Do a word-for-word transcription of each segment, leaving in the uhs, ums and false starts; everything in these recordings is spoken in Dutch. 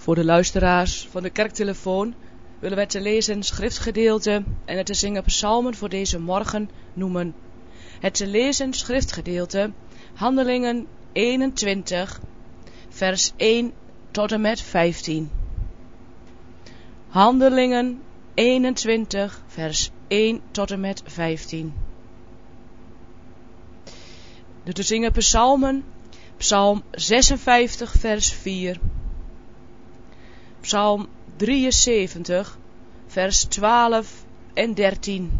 Voor de luisteraars van de kerktelefoon willen wij te lezen schriftgedeelte en het te zingen psalmen voor deze morgen noemen. Het te lezen schriftgedeelte Handelingen eenentwintig vers één tot en met vijftien. Handelingen eenentwintig vers één tot en met vijftien. De te zingen psalmen, psalm zesenvijftig vers vier, psalm drieënzeventig vers twaalf en dertien,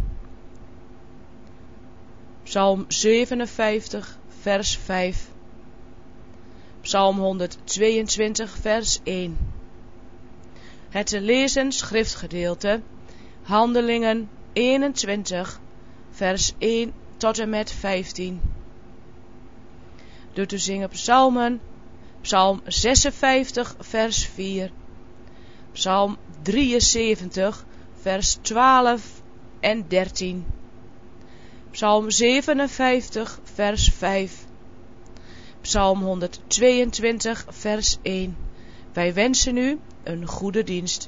psalm zevenenvijftig vers vijf, psalm honderdtweeëntwintig vers één. Het te lezen schriftgedeelte Handelingen eenentwintig vers één tot en met vijftien. De te zingen psalmen, psalm zesenvijftig vers vier, psalm drieënzeventig vers twaalf en dertien, psalm zevenenvijftig vers vijf, psalm honderdtweeëntwintig vers één. Wij wensen u een goede dienst.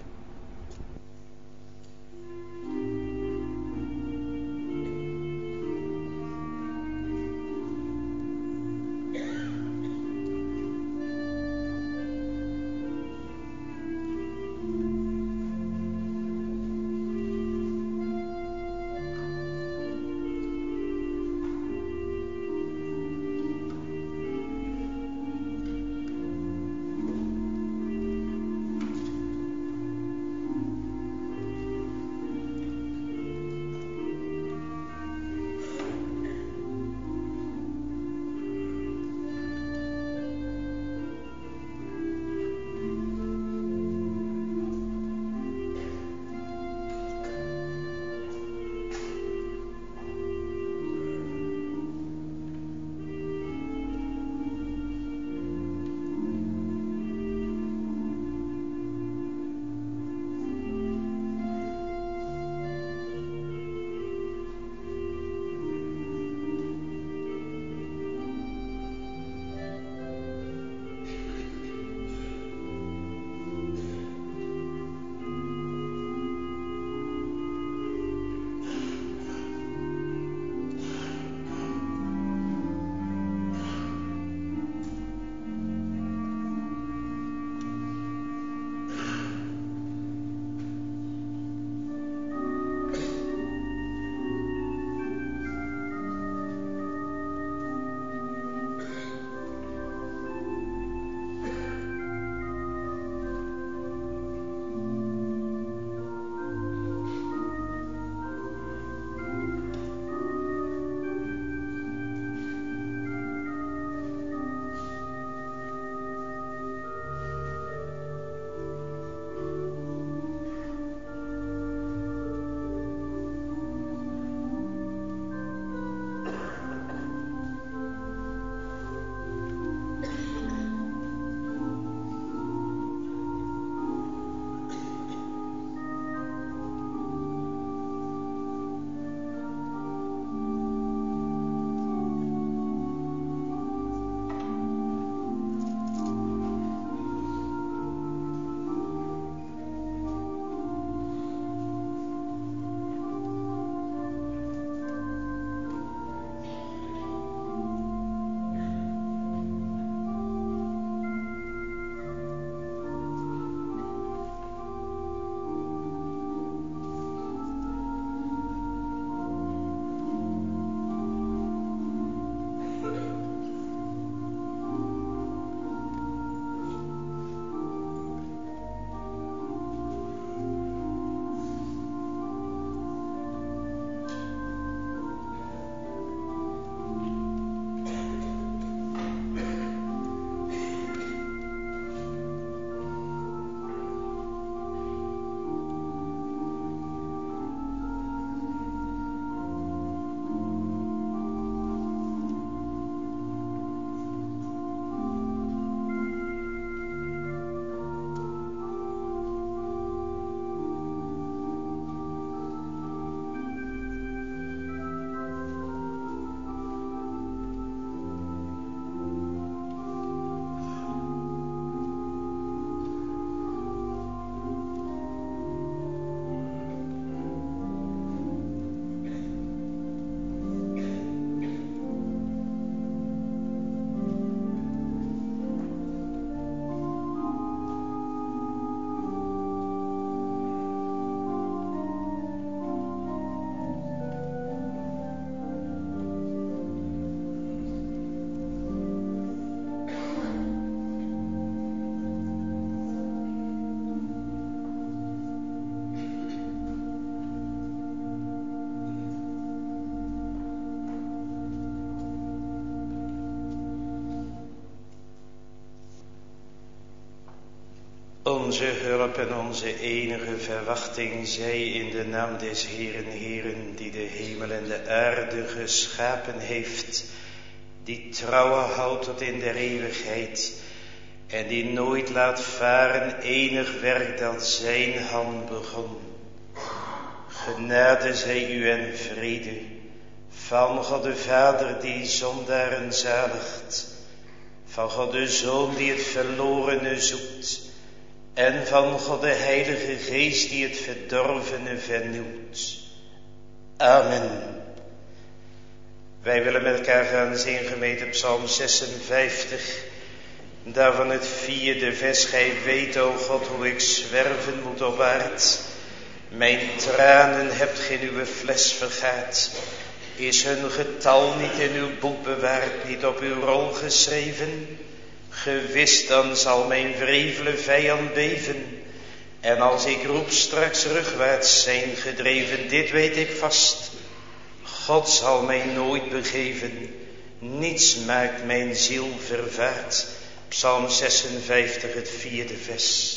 Onze hulp en onze enige verwachting zij in de naam des Heeren, Heeren, die de hemel en de aarde geschapen heeft, die trouwe houdt tot in der eeuwigheid, en die nooit laat varen enig werk dat zijn hand begon. Genade zij u en vrede, van God de Vader die zondaren zaligt, van God de Zoon die het verlorene zoekt, en van God de Heilige Geest die het verdorvene vernieuwt. Amen. Wij willen met elkaar gaan zingen gemeente Psalm zesenvijftig. Daarvan het vierde vers. Gij weet, o God, hoe ik zwerven moet op aard. Mijn tranen hebt gij in uw fles vergaat. Is hun getal niet in uw boek bewaard, niet op uw rol geschreven? Gewis dan zal mijn wrevele vijand beven. En als ik roep straks rugwaarts zijn gedreven, dit weet ik vast. God zal mij nooit begeven. Niets maakt mijn ziel vervaard. Psalm zesenvijftig, het vierde vers.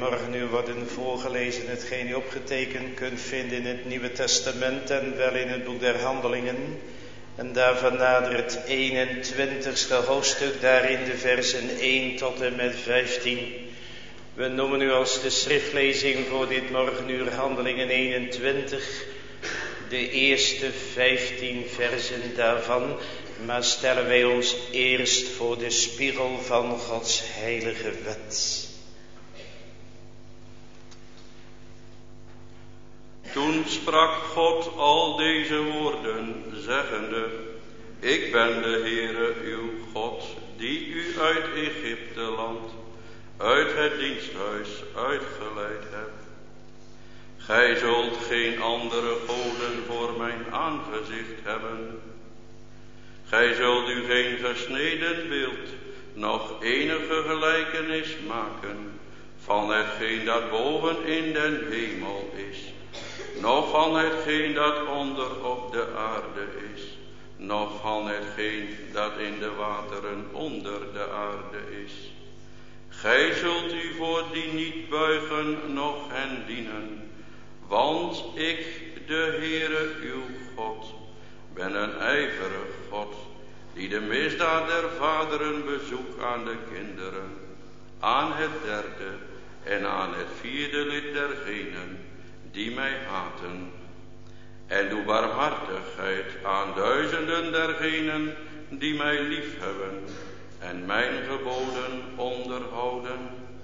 morgen u worden voorgelezen, hetgeen u opgetekend kunt vinden in het Nieuwe Testament en wel in het boek der Handelingen. En daarvan nader het eenentwintigste hoofdstuk, daarin de versen één tot en met vijftien. We noemen u als de schriftlezing voor dit morgenuur Handelingen eenentwintig, de eerste vijftien versen daarvan. Maar stellen wij ons eerst voor de spiegel van Gods heilige wet. Toen sprak God al deze woorden, zeggende: Ik ben de Heere uw God, die u uit Egypte land, uit het diensthuis uitgeleid heb. Gij zult geen andere goden voor mijn aangezicht hebben. Gij zult u geen gesneden beeld, noch enige gelijkenis maken van hetgeen dat boven in den hemel is, noch van hetgeen dat onder op de aarde is, noch van hetgeen dat in de wateren onder de aarde is. Gij zult u voor die niet buigen, noch hen dienen, want ik, de Heere uw God, ben een ijverig God, die de misdaad der vaderen bezoekt aan de kinderen, aan het derde en aan het vierde lid dergenen die mij haten, en doe barmhartigheid aan duizenden dergenen die mij liefhebben en mijn geboden onderhouden.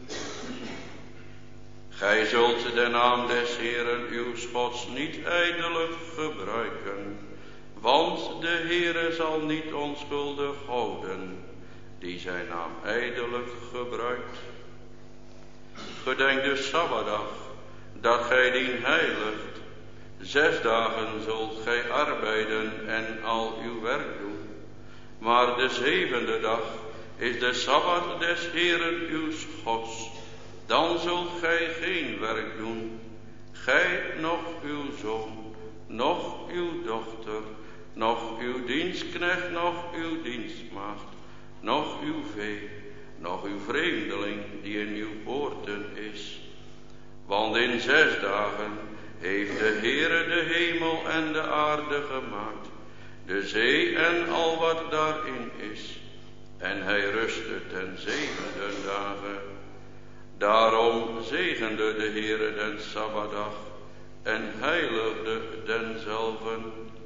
Gij zult de naam des Heeren uw Gods niet ijdelijk gebruiken, want de Heere zal niet onschuldig houden, die zijn naam ijdelijk gebruikt. Gedenk de Sabbatdag, dat gij dien heiligt. Zes dagen zult gij arbeiden en al uw werk doen. Maar de zevende dag is de Sabbat des Heeren uw Gods. Dan zult gij geen werk doen, gij noch uw zoon, noch uw dochter, noch uw dienstknecht, noch uw dienstmaagd, noch uw vee, noch uw vreemdeling die in uw poorten is. Want in zes dagen heeft de Heere de hemel en de aarde gemaakt, de zee en al wat daarin is. En hij rustte ten zevende dagen. Daarom zegende de Heere den Sabbatdag en heiligde denzelven.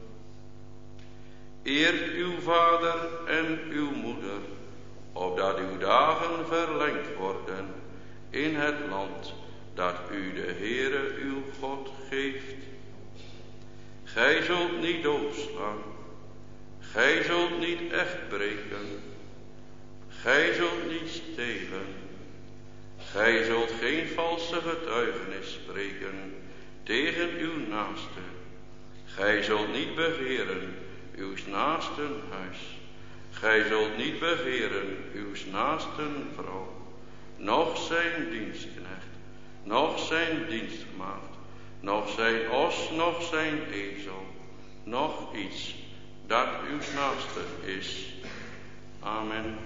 Eert uw vader en uw moeder, opdat uw dagen verlengd worden in het land dat u de Heere uw God geeft. Gij zult niet doodslaan, gij zult niet echt breken, gij zult niet stelen, gij zult geen valse getuigenis spreken tegen uw naaste, gij zult niet begeren uw naasten huis, gij zult niet begeren uw naasten vrouw, noch zijn dienstknecht, noch zijn dienstmaagd, noch zijn os, noch zijn ezel, noch iets dat uw naaste is. Amen.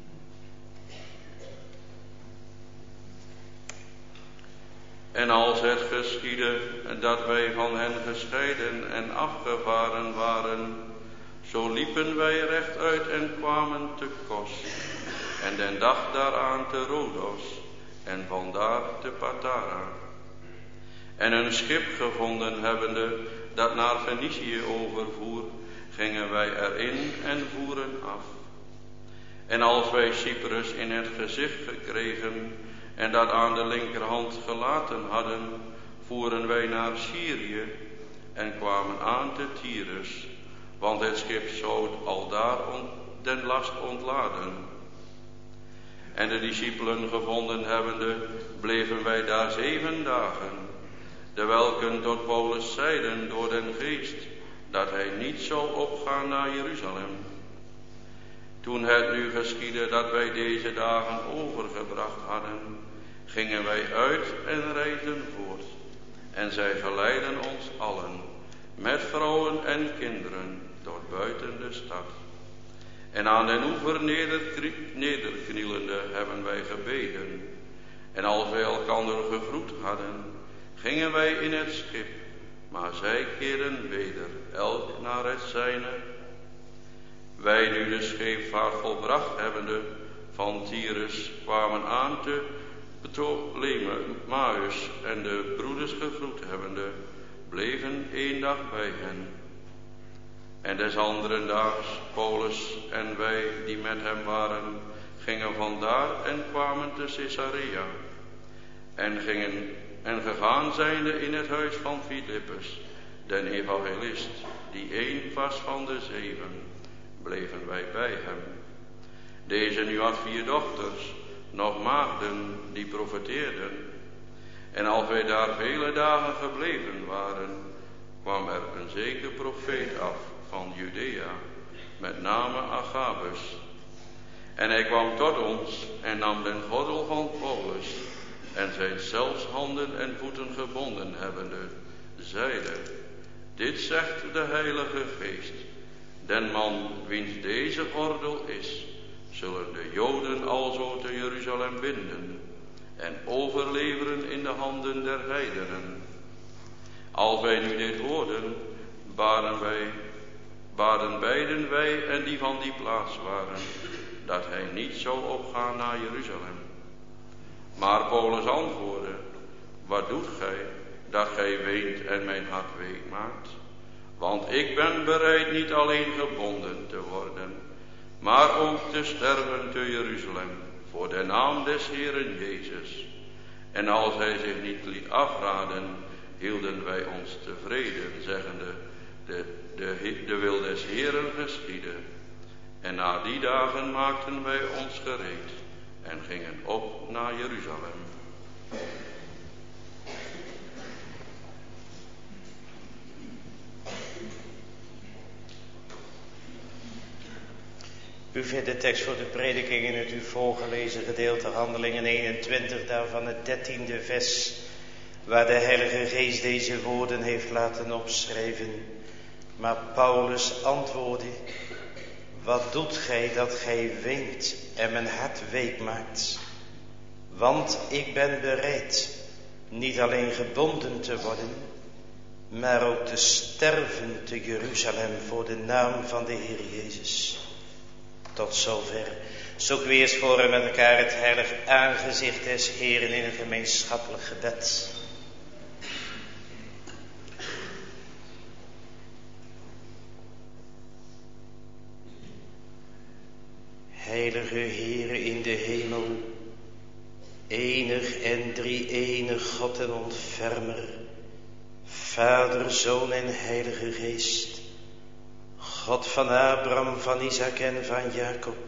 En als het geschiedde dat wij van hen gescheiden en afgevaren waren, zo liepen wij rechtuit en kwamen te Kos, en den dag daaraan te Rodos, en vandaar te Patara. En een schip gevonden hebbende, dat naar Fenicië overvoer, gingen wij erin en voeren af. En als wij Cyprus in het gezicht gekregen, en dat aan de linkerhand gelaten hadden, voeren wij naar Syrië, en kwamen aan te Tyrus, want het schip zou aldaar den last ontladen. En de discipelen gevonden hebbende, bleven wij daar zeven dagen, dewelken tot Paulus zeiden door den geest, dat hij niet zou opgaan naar Jeruzalem. Toen het nu geschiedde dat wij deze dagen overgebracht hadden, gingen wij uit en reisden voort. En zij geleidden ons allen, met vrouwen en kinderen, tot buiten de stad. En aan den oever nederknielende hebben wij gebeden. En als wij elkander gegroet hadden, gingen wij in het schip, maar zij keerden weder, elk naar het zijne. Wij nu de scheepvaart volbracht hebbende van Tyrus kwamen aan te Ptolemaios en de broeders gegroet hebbende, bleven één dag bij hen. En des anderen daags Paulus en wij die met hem waren, gingen vandaar en kwamen te Caesarea. En gingen en gegaan zijnde in het huis van Filippus, den evangelist, die één was van de zeven, bleven wij bij hem. Deze nu had vier dochters, nog maagden, die profeteerden. En als wij daar vele dagen gebleven waren, kwam er een zeker profeet af van Judea, met name Agabus. En hij kwam tot ons en nam den gordel van Paulus, en zijn zelfs handen en voeten gebonden hebbende, zeide: dit zegt de Heilige Geest, den man wiens deze gordel is, zullen de Joden alzo te Jeruzalem binden en overleveren in de handen der heidenen. Als wij nu dit hoorden, baden wij, baden beiden wij en die van die plaats waren, dat hij niet zou opgaan naar Jeruzalem. Maar Paulus antwoordde: wat doet gij, dat gij weent en mijn hart week maakt? Want ik ben bereid niet alleen gebonden te worden, maar ook te sterven te Jeruzalem, voor de naam des Heeren Jezus. En als hij zich niet liet afraden, hielden wij ons tevreden, zeggende: de, de, de wil des Heeren geschieden. En na die dagen maakten wij ons gereed en gingen op naar Jeruzalem. U vindt de tekst voor de prediking in het u voorgelezen gedeelte Handelingen eenentwintig, daarvan het dertiende vers, waar de Heilige Geest deze woorden heeft laten opschrijven. Maar Paulus antwoordde: wat doet gij dat gij weent en mijn hart week maakt? Want ik ben bereid niet alleen gebonden te worden, maar ook te sterven te Jeruzalem voor de naam van de Heer Jezus. Tot zover. Zoeken we eerst voor met elkaar het heilig aangezicht des Heeren in een gemeenschappelijk gebed. Heilige Heere in de hemel, enig en drie-enig God en ontfermer, Vader, Zoon en Heilige Geest, God van Abraham, van Isaac en van Jacob,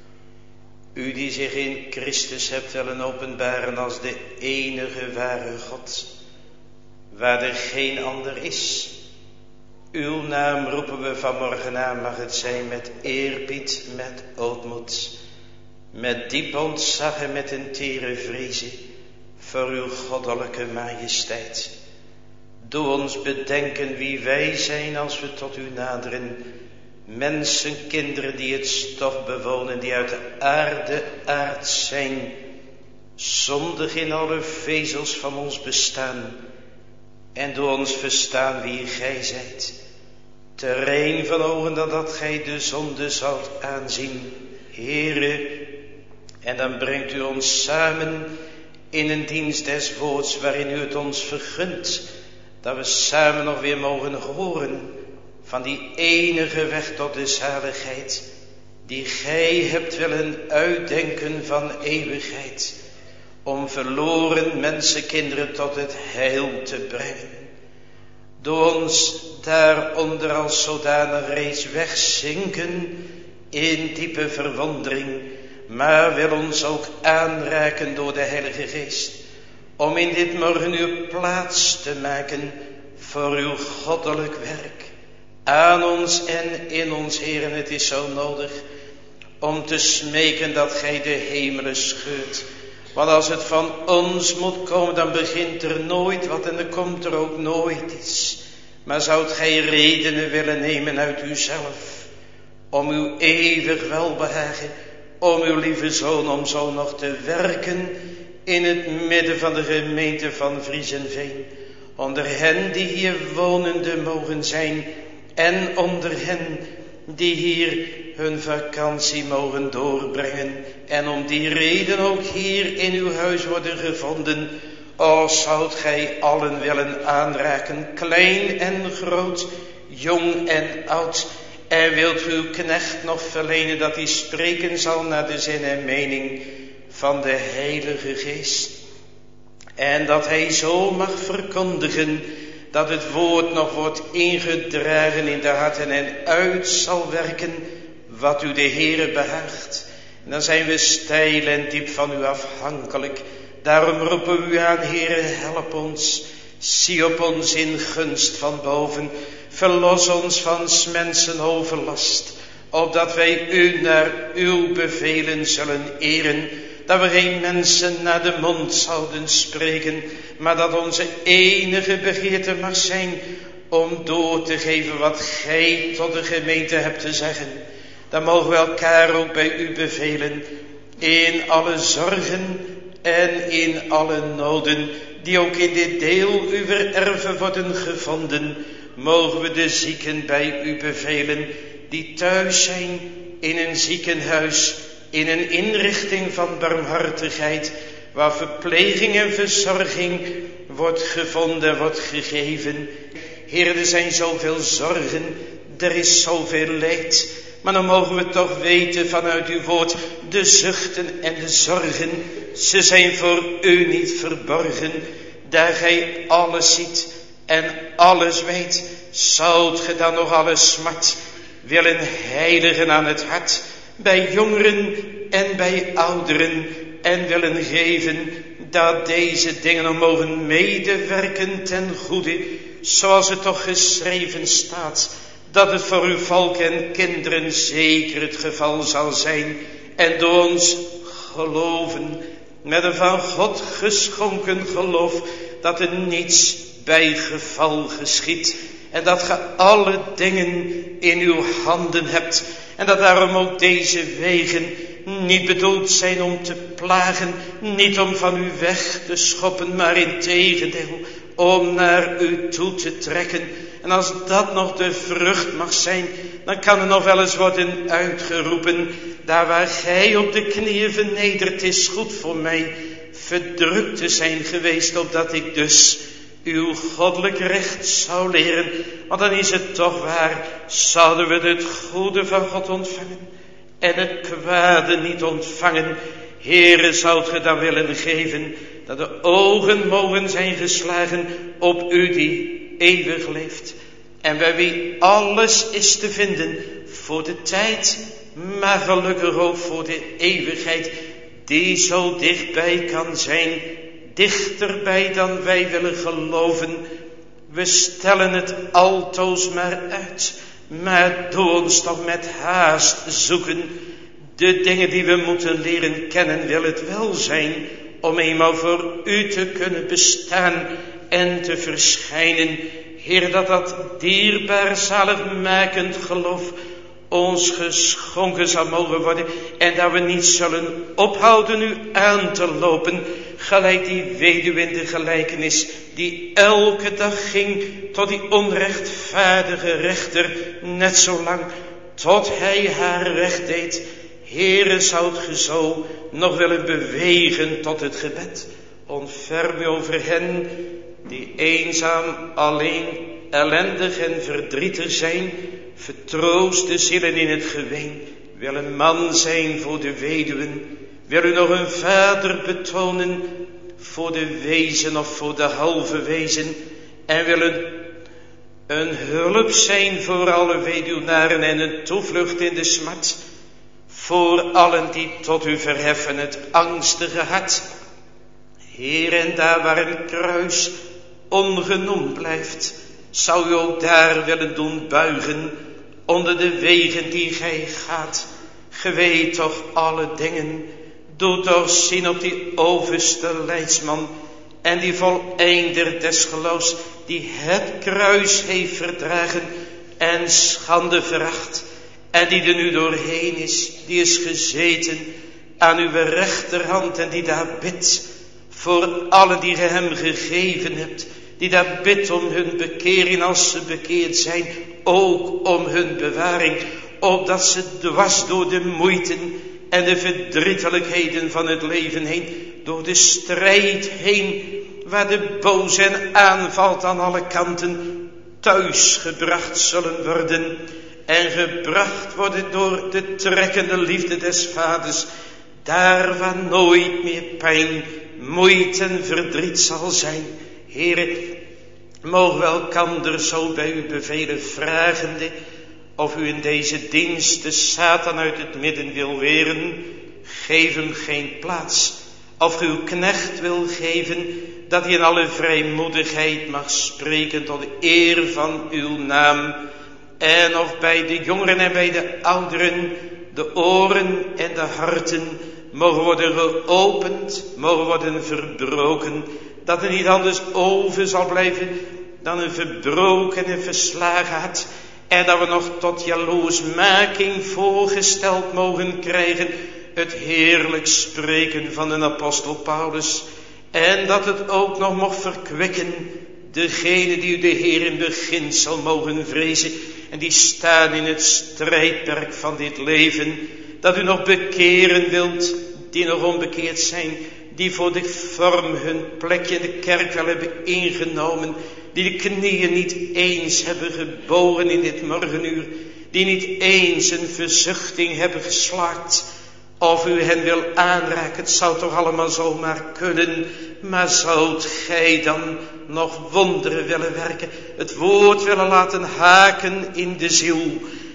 u die zich in Christus hebt willen openbaren als de enige ware God, waar er geen ander is. Uw naam roepen we vanmorgen aan, mag het zijn met eerbied, met ootmoed, met diep ontzag en met een tere vreeze voor uw goddelijke majesteit. Doe ons bedenken wie wij zijn als we tot u naderen. Mensen, kinderen die het stof bewonen, die uit de aarde aard zijn, zondig in alle vezels van ons bestaan. En doe ons verstaan wie gij zijt. Terrein van ogen dan dat gij de zonde zoudt aanzien, Heere. En dan brengt u ons samen in een dienst des woords waarin u het ons vergunt, dat we samen nog weer mogen horen van die enige weg tot de zaligheid, die gij hebt willen uitdenken van eeuwigheid, om verloren mensenkinderen tot het heil te brengen. Doe ons daaronder als zodanig reeds wegzinken in diepe verwondering, maar wil ons ook aanraken door de Heilige Geest, om in dit morgenuur plaats te maken voor uw goddelijk werk. Aan ons en in ons, Heer, en het is zo nodig om te smeken dat gij de hemelen scheurt. Want als het van ons moet komen, dan begint er nooit wat en dan komt er ook nooit iets. Maar zoudt gij redenen willen nemen uit uzelf, om uw eeuwig welbehagen, om uw lieve Zoon, om zo nog te werken in het midden van de gemeente van Vriezenveen. Onder hen die hier wonende mogen zijn en onder hen die hier hun vakantie mogen doorbrengen en om die reden ook hier in uw huis worden gevonden. O, zoudt gij allen willen aanraken, klein en groot, jong en oud, en wilt uw knecht nog verlenen dat hij spreken zal naar de zin en mening van de Heilige Geest. En dat hij zo mag verkondigen dat het woord nog wordt ingedragen in de harten en uit zal werken wat u de Heere behaagt. En dan zijn we steil en diep van u afhankelijk. Daarom roepen we u aan, Heere, help ons. Zie op ons in gunst van boven. Verlos ons van 's mensen overlast. Opdat wij u naar uw bevelen zullen eren. Dat we geen mensen naar de mond zouden spreken. Maar dat onze enige begeerte mag zijn om door te geven wat gij tot de gemeente hebt te zeggen. Dan mogen we elkaar ook bij u bevelen. In alle zorgen en in alle noden die ook in dit deel uw erven worden gevonden, mogen we de zieken bij u bevelen die thuis zijn in een ziekenhuis, in een inrichting van barmhartigheid, waar verpleging en verzorging wordt gevonden, wordt gegeven. Heer, er zijn zoveel zorgen, er is zoveel leed, maar dan mogen we toch weten vanuit uw woord, de zuchten en de zorgen, ze zijn voor u niet verborgen. Daar gij alles ziet en alles weet, zoudt ge dan nog alle smart willen heiligen aan het hart, bij jongeren en bij ouderen, en willen geven dat deze dingen nog mogen medewerken ten goede, zoals het toch geschreven staat, dat het voor uw volk en kinderen zeker het geval zal zijn, en door ons geloven, met een van God geschonken geloof, dat er niets bij geval geschiet, en dat ge alle dingen in uw handen hebt, en dat daarom ook deze wegen niet bedoeld zijn om te plagen, niet om van u weg te schoppen, maar integendeel om naar u toe te trekken. En als dat nog de vrucht mag zijn, dan kan er nog wel eens worden uitgeroepen, daar waar gij op de knieën vernederd is goed voor mij verdrukt te zijn geweest, opdat ik dus uw goddelijk recht zou leren. Want dan is het toch waar, zouden we het goede van God ontvangen en het kwade niet ontvangen. Heere, zoudt ge dan willen geven dat de ogen mogen zijn geslagen op u die eeuwig leeft, en bij wie alles is te vinden voor de tijd, maar gelukkig ook voor de eeuwigheid, die zo dichtbij kan zijn, dichterbij dan wij willen geloven. We stellen het altoos maar uit, maar doe ons toch met haast zoeken. De dingen die we moeten leren kennen wil het wel zijn om eenmaal voor u te kunnen bestaan en te verschijnen. Heer, dat dat dierbaar zaligmakend geloof ons geschonken zal mogen worden, en dat we niet zullen ophouden u aan te lopen, gelijk die weduwe in de gelijkenis, die elke dag ging tot die onrechtvaardige rechter, net zo lang tot hij haar recht deed. Heere, zoudt ge zo nog willen bewegen tot het gebed. Ontferm u over hen die eenzaam, alleen, ellendig en verdrietig zijn. Vertroost de zielen in het geween. Wil een man zijn voor de weduwen. Wil u nog een vader betonen voor de wezen of voor de halve wezen. En wil een, een hulp zijn voor alle weduwnaren en een toevlucht in de smart. Voor allen die tot u verheffen het angstige hart. Heer, en daar waar een kruis ongenoemd blijft, zou u ook daar willen doen buigen onder de wegen die gij gaat. Ge weet toch alle dingen. Doe toch zien op die overste leidsman en die voleinder des geloofs, die het kruis heeft verdragen en schande veracht, en die er nu doorheen is, die is gezeten aan uw rechterhand en die daar bidt voor alle die ge hem gegeven hebt, die daar bidt om hun bekering als ze bekeerd zijn, ook om hun bewaring, opdat ze dwars door de moeiten en de verdrietelijkheden van het leven heen, door de strijd heen, waar de boze hen aanvalt aan alle kanten, thuis gebracht zullen worden en gebracht worden door de trekkende liefde des vaders, daar waar nooit meer pijn, moeite en verdriet zal zijn. Heere, mogen we elkander zo bij u bevelen, vragende of u in deze dienst de Satan uit het midden wil weren. Geef hem geen plaats. Of uw knecht wil geven dat hij in alle vrijmoedigheid mag spreken tot eer van uw naam. En of bij de jongeren en bij de ouderen de oren en de harten mogen worden geopend, mogen worden verbroken. Dat er niet anders over zal blijven dan een verbroken en verslagen hart. En dat we nog tot jaloersmaking voorgesteld mogen krijgen het heerlijk spreken van de apostel Paulus. En dat het ook nog mocht verkwikken degene die u de Heer in beginsel mogen vrezen. En die staan in het strijdperk van dit leven. Dat u nog bekeren wilt die nog onbekeerd zijn. Die voor de vorm hun plekje in de kerk wel hebben ingenomen. Die de knieën niet eens hebben gebogen in dit morgenuur. Die niet eens een verzuchting hebben geslaakt. Of u hen wil aanraken, het zou toch allemaal zomaar kunnen. Maar zoudt gij dan nog wonderen willen werken. Het woord willen laten haken in de ziel.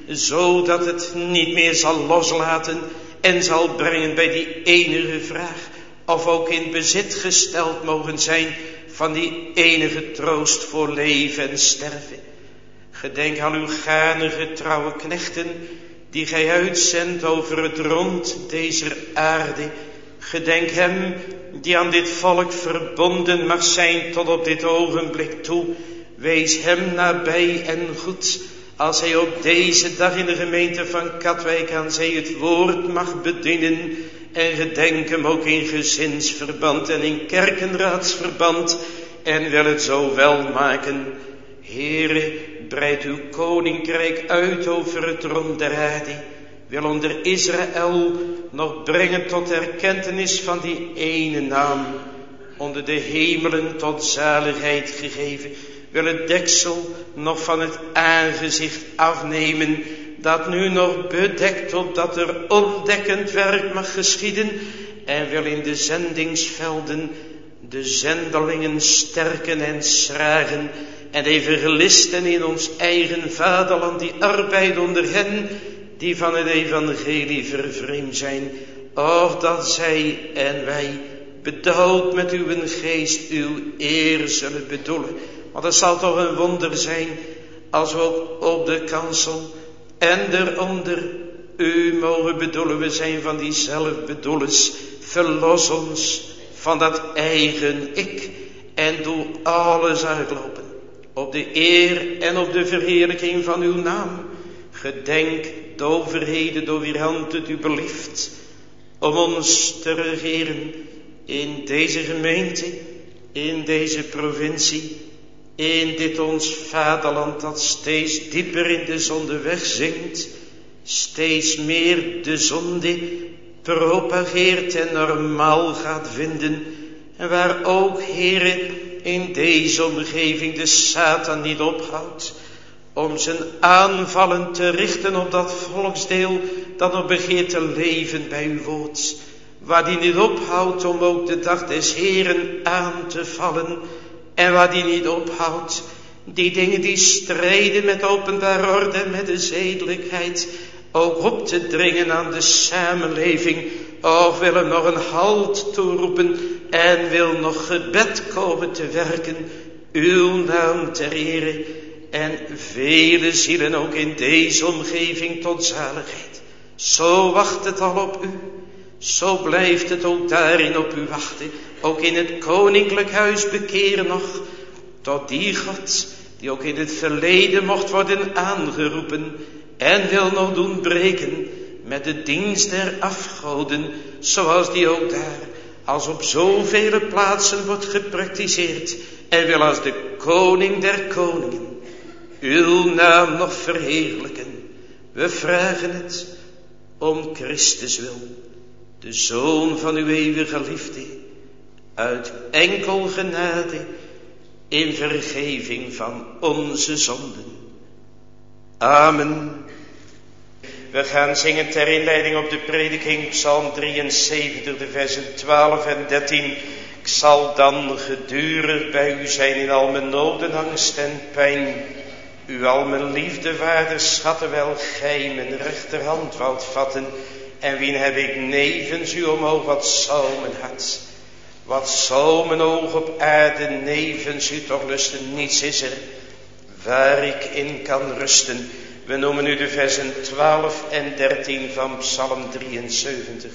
Zodat het niet meer zal loslaten en zal brengen bij die enige vraag. Of ook in bezit gesteld mogen zijn van die enige troost voor leven en sterven. Gedenk aan uw gaarne getrouwe knechten die gij uitzendt over het rond deze aarde. Gedenk hem die aan dit volk verbonden mag zijn tot op dit ogenblik toe. Wees hem nabij en goed als hij op deze dag in de gemeente van Katwijk aan zee het woord mag bedienen. En gedenk hem ook in gezinsverband en in kerkenraadsverband. En wil het zo wel maken. Heere, breid uw koninkrijk uit over het rond der aarde. Wil onder Israël nog brengen tot erkentenis van die ene naam. Onder de hemelen tot zaligheid gegeven. Wil het deksel nog van het aangezicht afnemen. Dat nu nog bedekt opdat er ontdekkend werk mag geschieden. En wil in de zendingsvelden de zendelingen sterken en schragen. En de evangelisten in ons eigen vaderland die arbeid onder hen die van het evangelie vervreemd zijn. Of dat zij en wij bedoeld met uw geest uw eer zullen bedoelen. Want het zal toch een wonder zijn als we ook op de kansel en eronder u mogen bedoelen. We zijn van die zelfbedoelens. Verlos ons van dat eigen ik en doe alles uitlopen op de eer en op de verheerlijking van uw naam. Gedenk de overheden door wier hand het u belieft om ons te regeren in deze gemeente, in deze provincie, in dit ons vaderland dat steeds dieper in de zonde wegzinkt, steeds meer de zonde propageert en normaal gaat vinden. En waar ook, Heere, in deze omgeving de Satan niet ophoudt om zijn aanvallen te richten op dat volksdeel dat nog begeert te leven bij uw woord. Waar die niet ophoudt om ook de dag des Heeren aan te vallen. En waar die niet ophoudt, die dingen die strijden met openbare orde en met de zedelijkheid, ook op te dringen aan de samenleving. Of wil hem nog een halt toeroepen en wil nog gebed komen te werken. Uw naam ter ere en vele zielen ook in deze omgeving tot zaligheid. Zo wacht het al op u. Zo blijft het ook daarin op u wachten. Ook in het koninklijk huis bekeren nog. Tot die God die ook in het verleden mocht worden aangeroepen. En wil nog doen breken met de dienst der afgoden. Zoals die ook daar als op zoveel plaatsen wordt gepraktiseerd, en wil als de koning der koningen uw naam nog verheerlijken. We vragen het om Christus wil, de Zoon van uw eeuwige liefde, uit enkel genade, in vergeving van onze zonden. Amen. We gaan zingen ter inleiding op de prediking Psalm drieënzeventig, de versen twaalf en dertien. Ik zal dan gedurig bij u zijn in al mijn noden, angst en pijn. U al mijn liefde waarde schatten, wel gij mijn rechterhand woudt vatten. En wien heb ik nevens u omhoog, wat zou mijn hart, wat zou mijn oog op aarde nevens u toch lusten. Niets is er waar ik in kan rusten. We noemen nu de versen twaalf en dertien van Psalm drieënzeventig.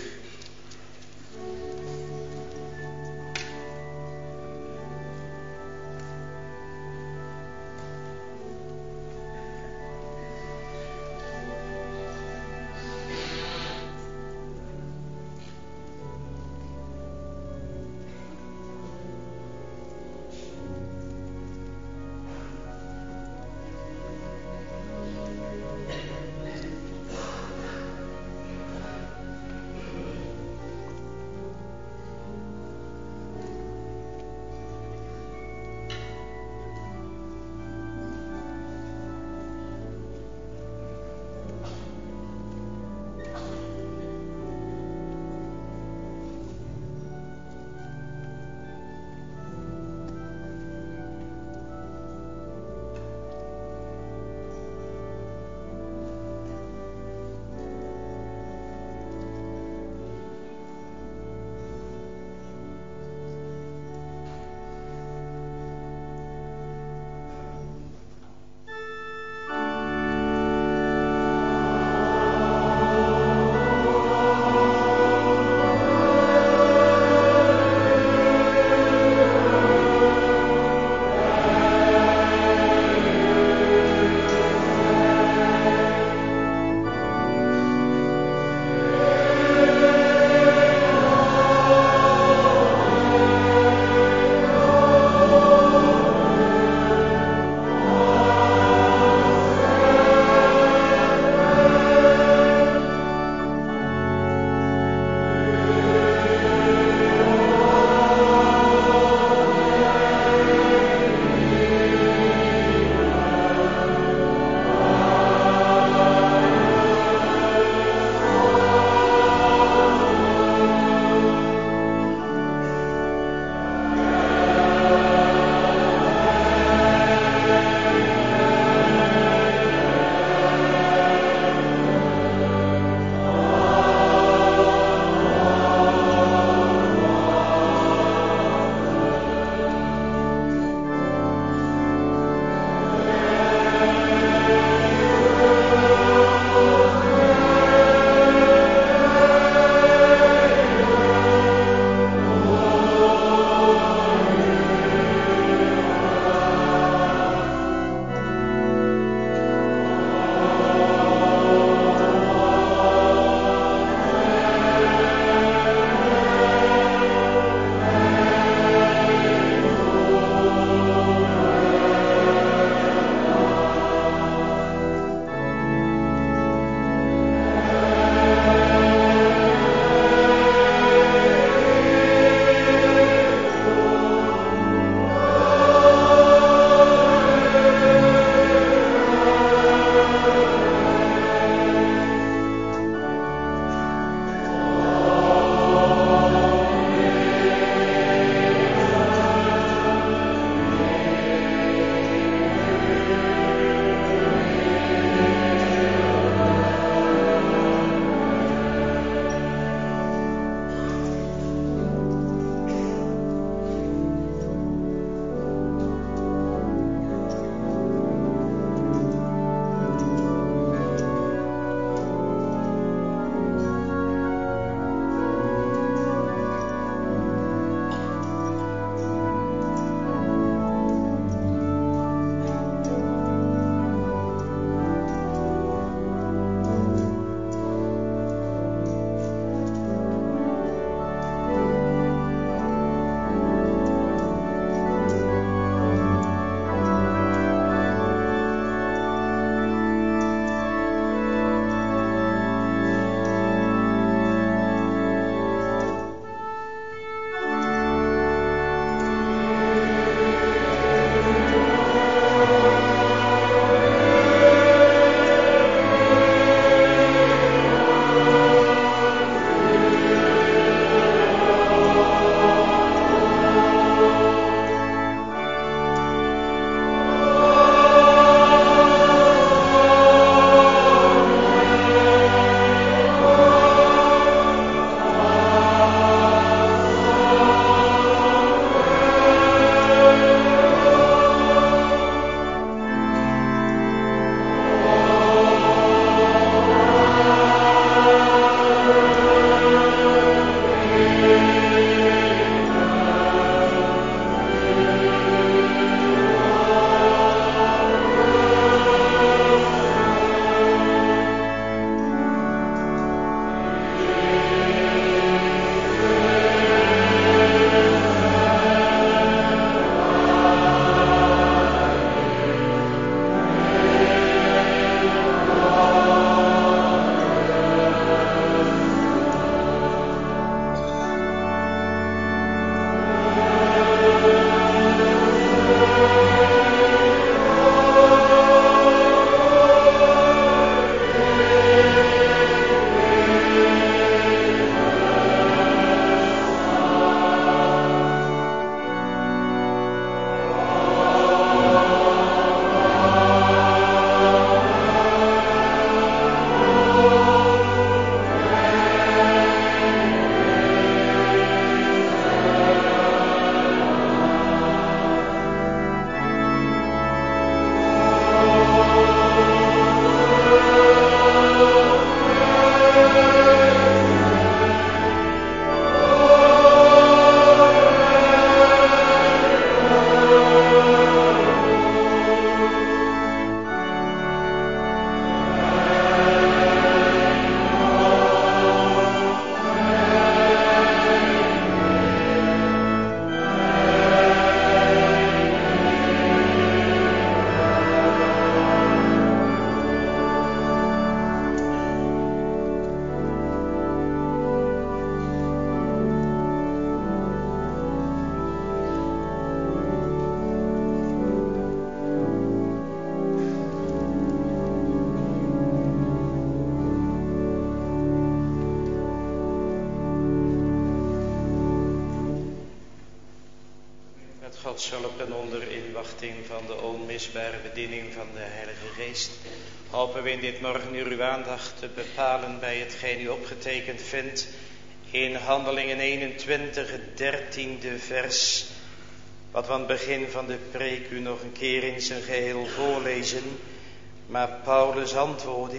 Gods hulp en onder inwachting van de onmisbare bediening van de Heilige Geest, hopen we in dit morgenuur uw aandacht te bepalen bij hetgeen u opgetekend vindt in Handelingen eenentwintig, het dertiende vers, wat we aan het begin van de preek u nog een keer in zijn geheel voorlezen. Maar Paulus antwoordde: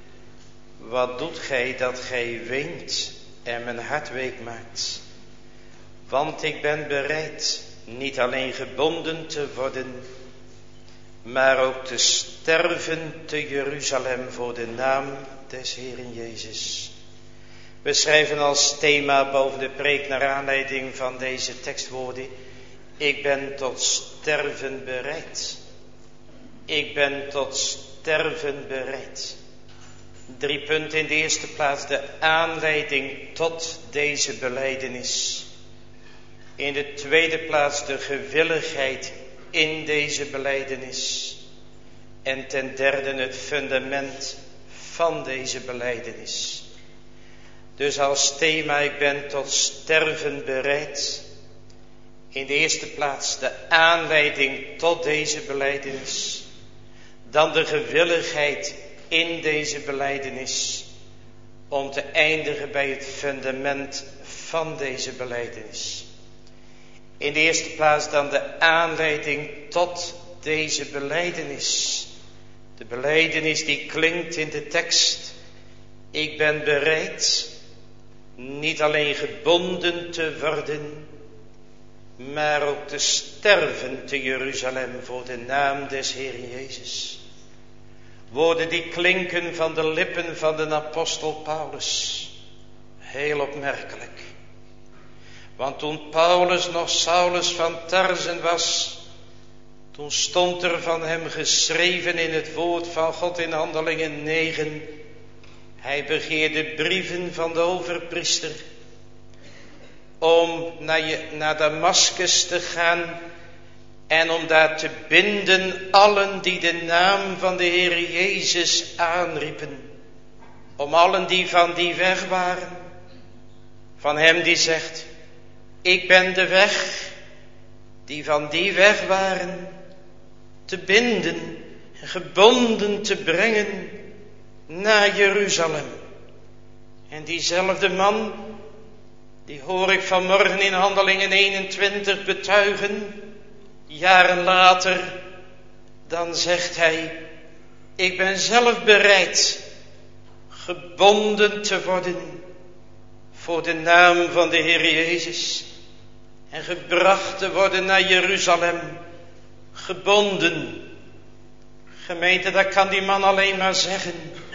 wat doet gij dat gij weent en mijn hart week maakt? Want ik ben bereid niet alleen gebonden te worden, maar ook te sterven te Jeruzalem voor de naam des Heeren Jezus. We schrijven als thema boven de preek naar aanleiding van deze tekstwoorden: ik ben tot sterven bereid. Ik ben tot sterven bereid. Drie punten. In de eerste plaats de aanleiding tot deze belijdenis. In de tweede plaats de gewilligheid in deze belijdenis. En ten derde het fundament van deze belijdenis. Dus als thema: ik ben tot sterven bereid. In de eerste plaats de aanleiding tot deze belijdenis. Dan de gewilligheid in deze belijdenis. Om te eindigen bij het fundament van deze belijdenis. In de eerste plaats dan de aanleiding tot deze belijdenis. De belijdenis die klinkt in de tekst: ik ben bereid niet alleen gebonden te worden, maar ook te sterven te Jeruzalem voor de naam des Heeren Jezus. Woorden die klinken van de lippen van de apostel Paulus. Heel opmerkelijk. Want toen Paulus nog Saulus van Tarsen was, toen stond er van hem geschreven in het woord van God in Handelingen negen. Hij begeerde brieven van de overpriester om naar, je, naar Damaskus te gaan en om daar te binden allen die de naam van de Heer Jezus aanriepen. Om allen die van die weg waren. Van hem die zegt: ik ben de weg, die van die weg waren, te binden en gebonden te brengen naar Jeruzalem. En diezelfde man, die hoor ik vanmorgen in Handelingen eenentwintig betuigen. Jaren later, dan zegt hij: ik ben zelf bereid gebonden te worden voor de naam van de Heer Jezus. En gebracht te worden naar Jeruzalem. Gebonden. Gemeente, dat kan die man alleen maar zeggen.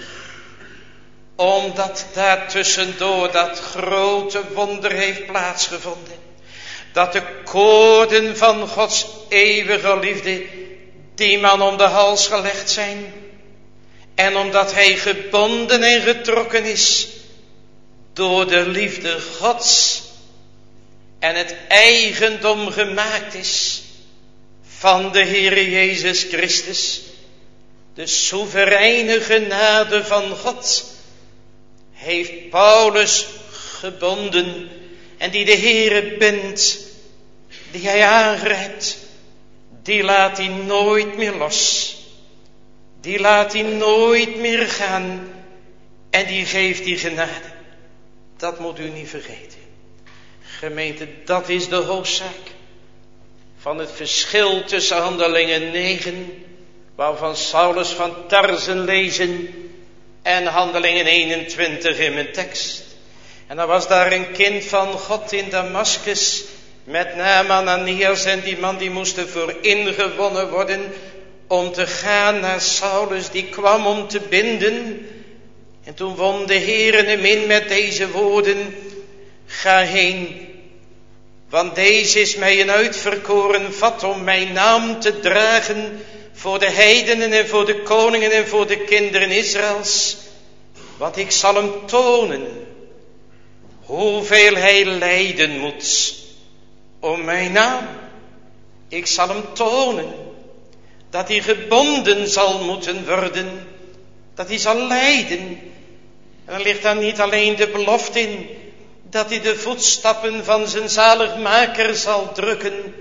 Omdat daar tussendoor dat grote wonder heeft plaatsgevonden. Dat de koorden van Gods eeuwige liefde die man om de hals gelegd zijn. En omdat hij gebonden en getrokken is door de liefde Gods. En het eigendom gemaakt is van de Heere Jezus Christus. De soevereine genade van God heeft Paulus gebonden. En die de Heere bindt, die hij aangrijpt, die laat hij nooit meer los. Die laat hij nooit meer gaan. En die geeft die genade. Dat moet u niet vergeten. Gemeente, dat is de hoofdzaak van het verschil tussen Handelingen negen, waarvan Saulus van Tarsen lezen, en Handelingen eenentwintig in mijn tekst. En dan was daar een kind van God in Damaskus, met naam Ananias, en die man die moest ervoor ingewonnen worden om te gaan naar Saulus, die kwam om te binden. En toen won de Heere hem in met deze woorden: ga heen, want deze is mij een uitverkoren vat om mijn naam te dragen voor de heidenen en voor de koningen en voor de kinderen Israëls. Want ik zal hem tonen hoeveel hij lijden moet om mijn naam. Ik zal hem tonen dat hij gebonden zal moeten worden, dat hij zal lijden. En dan ligt daar niet alleen de belofte in dat hij de voetstappen van zijn zaligmaker zal drukken,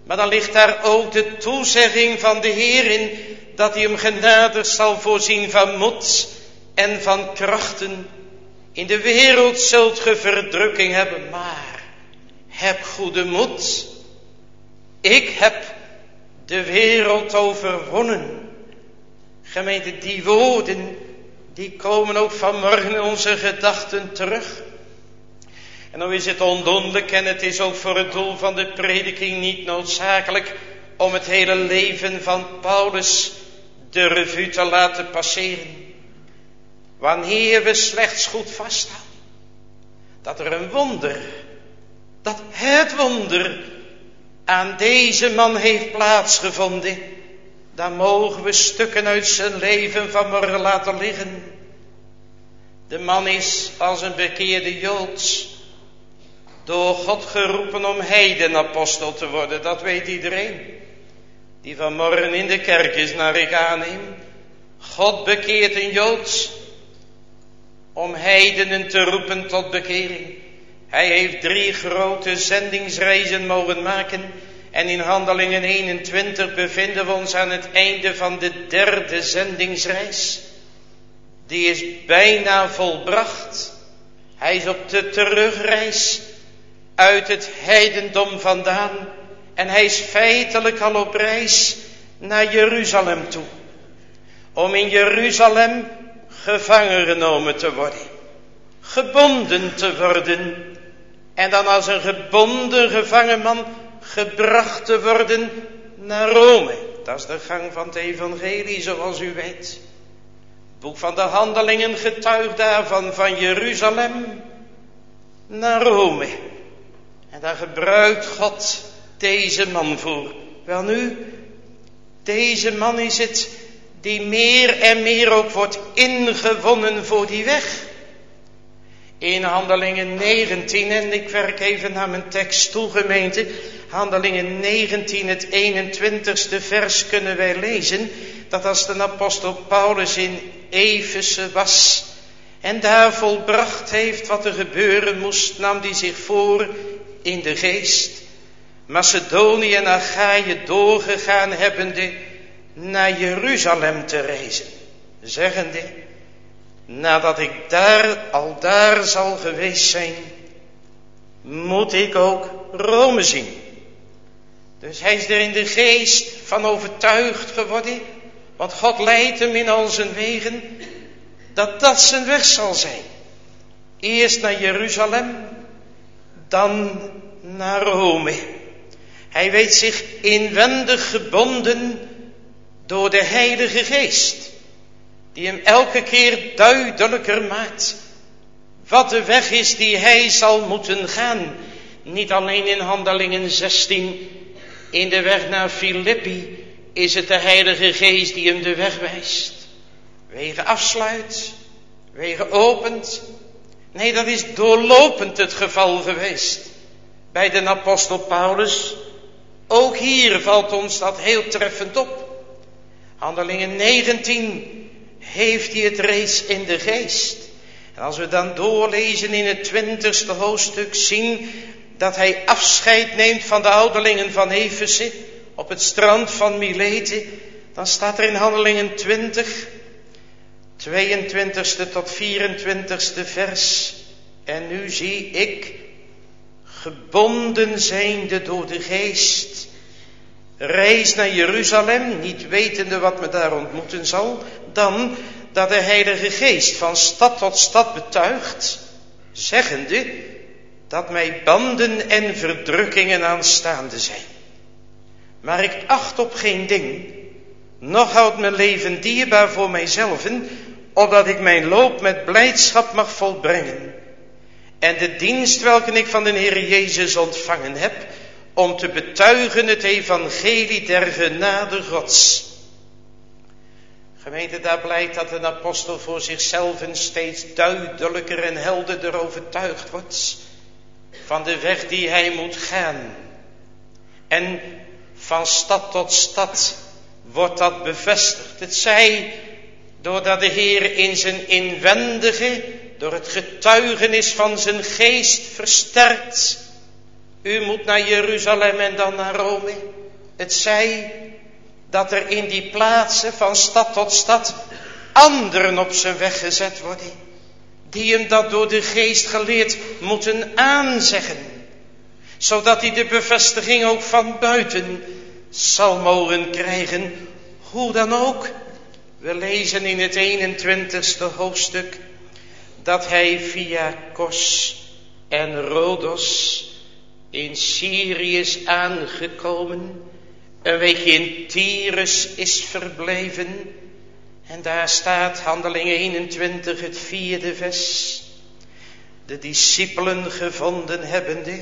Maar dan ligt daar ook de toezegging van de Heer in, dat hij hem genadig zal voorzien van moed en van krachten. In de wereld zult ge verdrukking hebben, maar heb goede moed. Ik heb de wereld overwonnen. Gemeente, die woorden, die komen ook vanmorgen in onze gedachten terug. En dan is het ondoenlijk en het is ook voor het doel van de prediking niet noodzakelijk om het hele leven van Paulus de revue te laten passeren. Wanneer we slechts goed vasthouden dat er een wonder, dat het wonder aan deze man heeft plaatsgevonden, dan mogen we stukken uit zijn leven vanmorgen laten liggen. De man is als een bekeerde Jood door God geroepen om heidenapostel te worden. Dat weet iedereen die vanmorgen in de kerk is, naar ik aanneem. God bekeert een Jood om heidenen te roepen tot bekering. Hij heeft drie grote zendingsreizen mogen maken. En in Handelingen eenentwintig bevinden we ons aan het einde van de derde zendingsreis. Die is bijna volbracht. Hij is op de terugreis uit het heidendom vandaan. En hij is feitelijk al op reis naar Jeruzalem toe. Om in Jeruzalem gevangen genomen te worden. Gebonden te worden. En dan als een gebonden gevangen man gebracht te worden naar Rome. Dat is de gang van het evangelie, zoals u weet. Het boek van de Handelingen getuigt daarvan, van Jeruzalem naar Rome. En daar gebruikt God deze man voor. Welnu, deze man is het die meer en meer ook wordt ingewonnen voor die weg. In Handelingen negentien, en ik werk even naar mijn tekst toe, gemeente. Handelingen negentien, het eenentwintigste vers kunnen wij lezen. Dat als de apostel Paulus in Efeze was en daar volbracht heeft wat er gebeuren moest, nam hij zich voor in de geest Macedonië en Achaïe doorgegaan hebbende naar Jeruzalem te reizen. Zeggende, nadat ik daar, al daar zal geweest zijn, moet ik ook Rome zien. Dus hij is er in de geest van overtuigd geworden, want God leidt hem in al zijn wegen, dat dat zijn weg zal zijn. Eerst naar Jeruzalem, dan naar Rome. Hij weet zich inwendig gebonden door de Heilige Geest, die hem elke keer duidelijker maakt wat de weg is die hij zal moeten gaan. Niet alleen in Handelingen zestien, in de weg naar Filippi is het de Heilige Geest die hem de weg wijst. Wegen afsluit, wegen opent. Nee, dat is doorlopend het geval geweest bij de apostel Paulus. Ook hier valt ons dat heel treffend op. Handelingen negentien heeft hij het reeds in de geest. En als we dan doorlezen in het twintigste hoofdstuk, zien dat hij afscheid neemt van de ouderlingen van Efeze op het strand van Milete, dan staat er in Handelingen twintig, tweeëntwintigste tot vierentwintigste vers. En nu zie ik, gebonden zijnde door de geest, reis naar Jeruzalem, niet wetende wat me daar ontmoeten zal, dan dat de Heilige Geest van stad tot stad betuigt, zeggende dat mij banden en verdrukkingen aanstaande zijn. Maar ik acht op geen ding, noch houd mijn leven dierbaar voor mijzelven, opdat ik mijn loop met blijdschap mag volbrengen. En de dienst welke ik van de Heer Jezus ontvangen heb, om te betuigen het evangelie der genade Gods. Gemeente, daar blijkt dat een apostel voor zichzelf steeds duidelijker en helderder overtuigd wordt van de weg die hij moet gaan. En van stad tot stad wordt dat bevestigd. Het zij doordat de Heer in zijn inwendige, door het getuigenis van zijn geest versterkt. U moet naar Jeruzalem en dan naar Rome. Het zij dat er in die plaatsen van stad tot stad anderen op zijn weg gezet worden, die hem dat door de geest geleerd moeten aanzeggen, zodat hij de bevestiging ook van buiten zal mogen krijgen. Hoe dan ook, we lezen in het eenentwintigste hoofdstuk dat hij via Kos en Rodos in Syrië is aangekomen, een weekje in Tyrus is verbleven. En daar staat Handelingen eenentwintig, het vierde vers. De discipelen gevonden hebbende,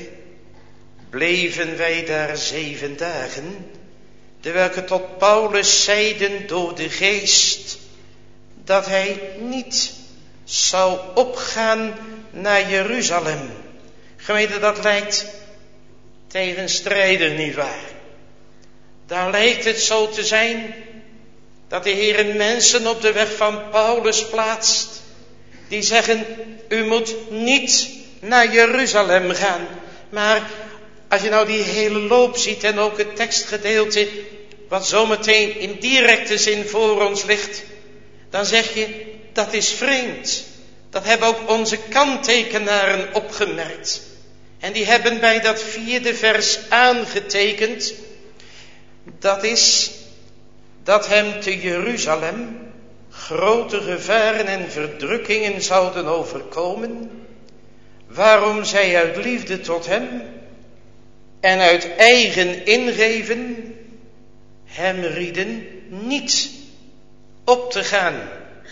bleven wij daar zeven dagen, de welke tot Paulus zeiden door de geest, dat hij niet zou opgaan naar Jeruzalem. Gemeente, dat lijkt tegenstrijdig, nietwaar? Daar lijkt het zo te zijn dat de Heer mensen op de weg van Paulus plaatst, die zeggen, u moet niet naar Jeruzalem gaan. Maar als je nou die hele loop ziet en ook het tekstgedeelte, wat zometeen in directe zin voor ons ligt, dan zeg je, dat is vreemd. Dat hebben ook onze kanttekenaren opgemerkt. En die hebben bij dat vierde vers aangetekend, dat is dat hem te Jeruzalem grote gevaren en verdrukkingen zouden overkomen, waarom zij uit liefde tot hem en uit eigen ingeven hem rieden niet op te gaan.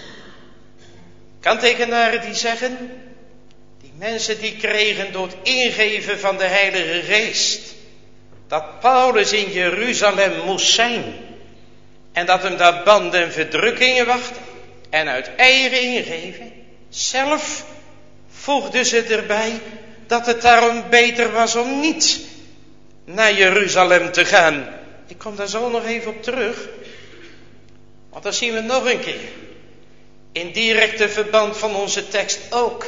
Kanttekenaren die zeggen, die mensen die kregen door het ingeven van de Heilige Geest, dat Paulus in Jeruzalem moest zijn en dat hem daar banden en verdrukkingen wachten en uit eigen ingeven, zelf voegden ze erbij dat het daarom beter was om niet naar Jeruzalem te gaan. Ik kom daar zo nog even op terug, want dan zien we nog een keer, in directe verband van onze tekst ook.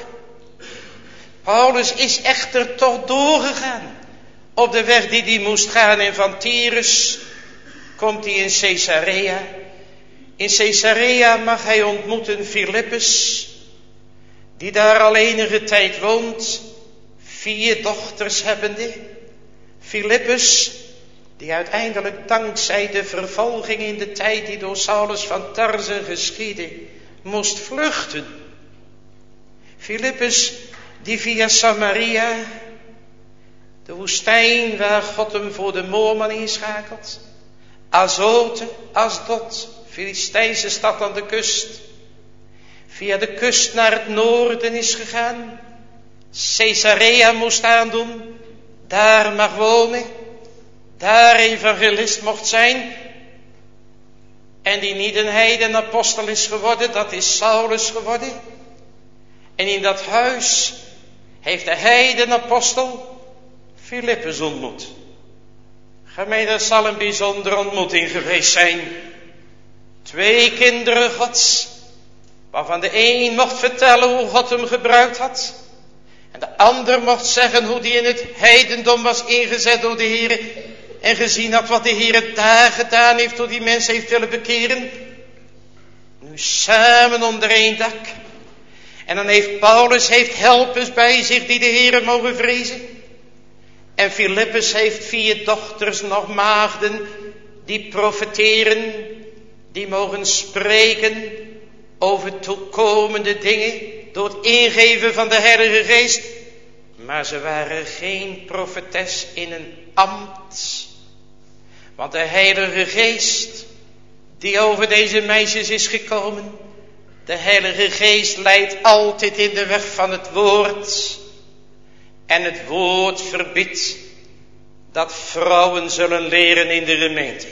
Paulus is echter toch doorgegaan op de weg die hij moest gaan, en van Tyrus komt hij in Caesarea. In Caesarea mag hij ontmoeten Filippus, die daar al enige tijd woont, vier dochters hebbende. Filippus, die uiteindelijk dankzij de vervolging in de tijd die door Saulus van Tarse geschiedde, moest vluchten. Filippus, die via Samaria, de woestijn waar God hem voor de moorman inschakelt, Azote, Asdod, Filistijnse stad aan de kust, via de kust naar het noorden is gegaan, Caesarea moest aandoen, daar mag wonen, daar evangelist mocht zijn, en die niet een heiden apostel is geworden, dat is Saulus geworden. En in dat huis heeft de heiden apostel Filippus ontmoet. Gemeente, dat zal een bijzondere ontmoeting geweest zijn. Twee kinderen Gods, waarvan de een mocht vertellen hoe God hem gebruikt had, en de ander mocht zeggen hoe die in het heidendom was ingezet door de Heer, en gezien had wat de Heer daar gedaan heeft, hoe die mensen heeft willen bekeren. Nu samen onder één dak. En dan heeft Paulus heeft helpers bij zich die de Heer mogen vrezen. En Filippus heeft vier dochters, nog maagden, die profeteren, die mogen spreken over toekomende dingen door het ingeven van de Heilige Geest. Maar ze waren geen profetes in een ambt. Want de Heilige Geest die over deze meisjes is gekomen, de Heilige Geest leidt altijd in de weg van het woord. En het woord verbiedt dat vrouwen zullen leren in de gemeente.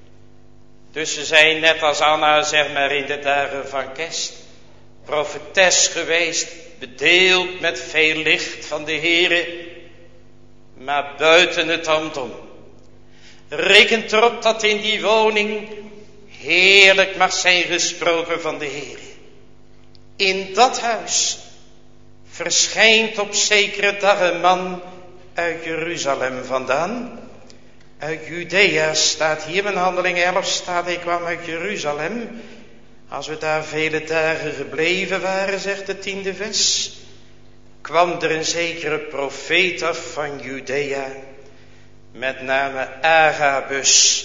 Dus ze zijn net als Anna, zeg maar, in de dagen van kerst, profetes geweest, bedeeld met veel licht van de Heere, maar buiten het ambt om. Rekent erop dat in die woning heerlijk mag zijn gesproken van de Heere. In dat huis verschijnt op zekere dag een man uit Jeruzalem vandaan, uit Judea staat hier, in Handeling elf staat, hij kwam uit Jeruzalem. Als we daar vele dagen gebleven waren, zegt de tiende vers, kwam er een zekere profeet af van Judea, met name Agabus.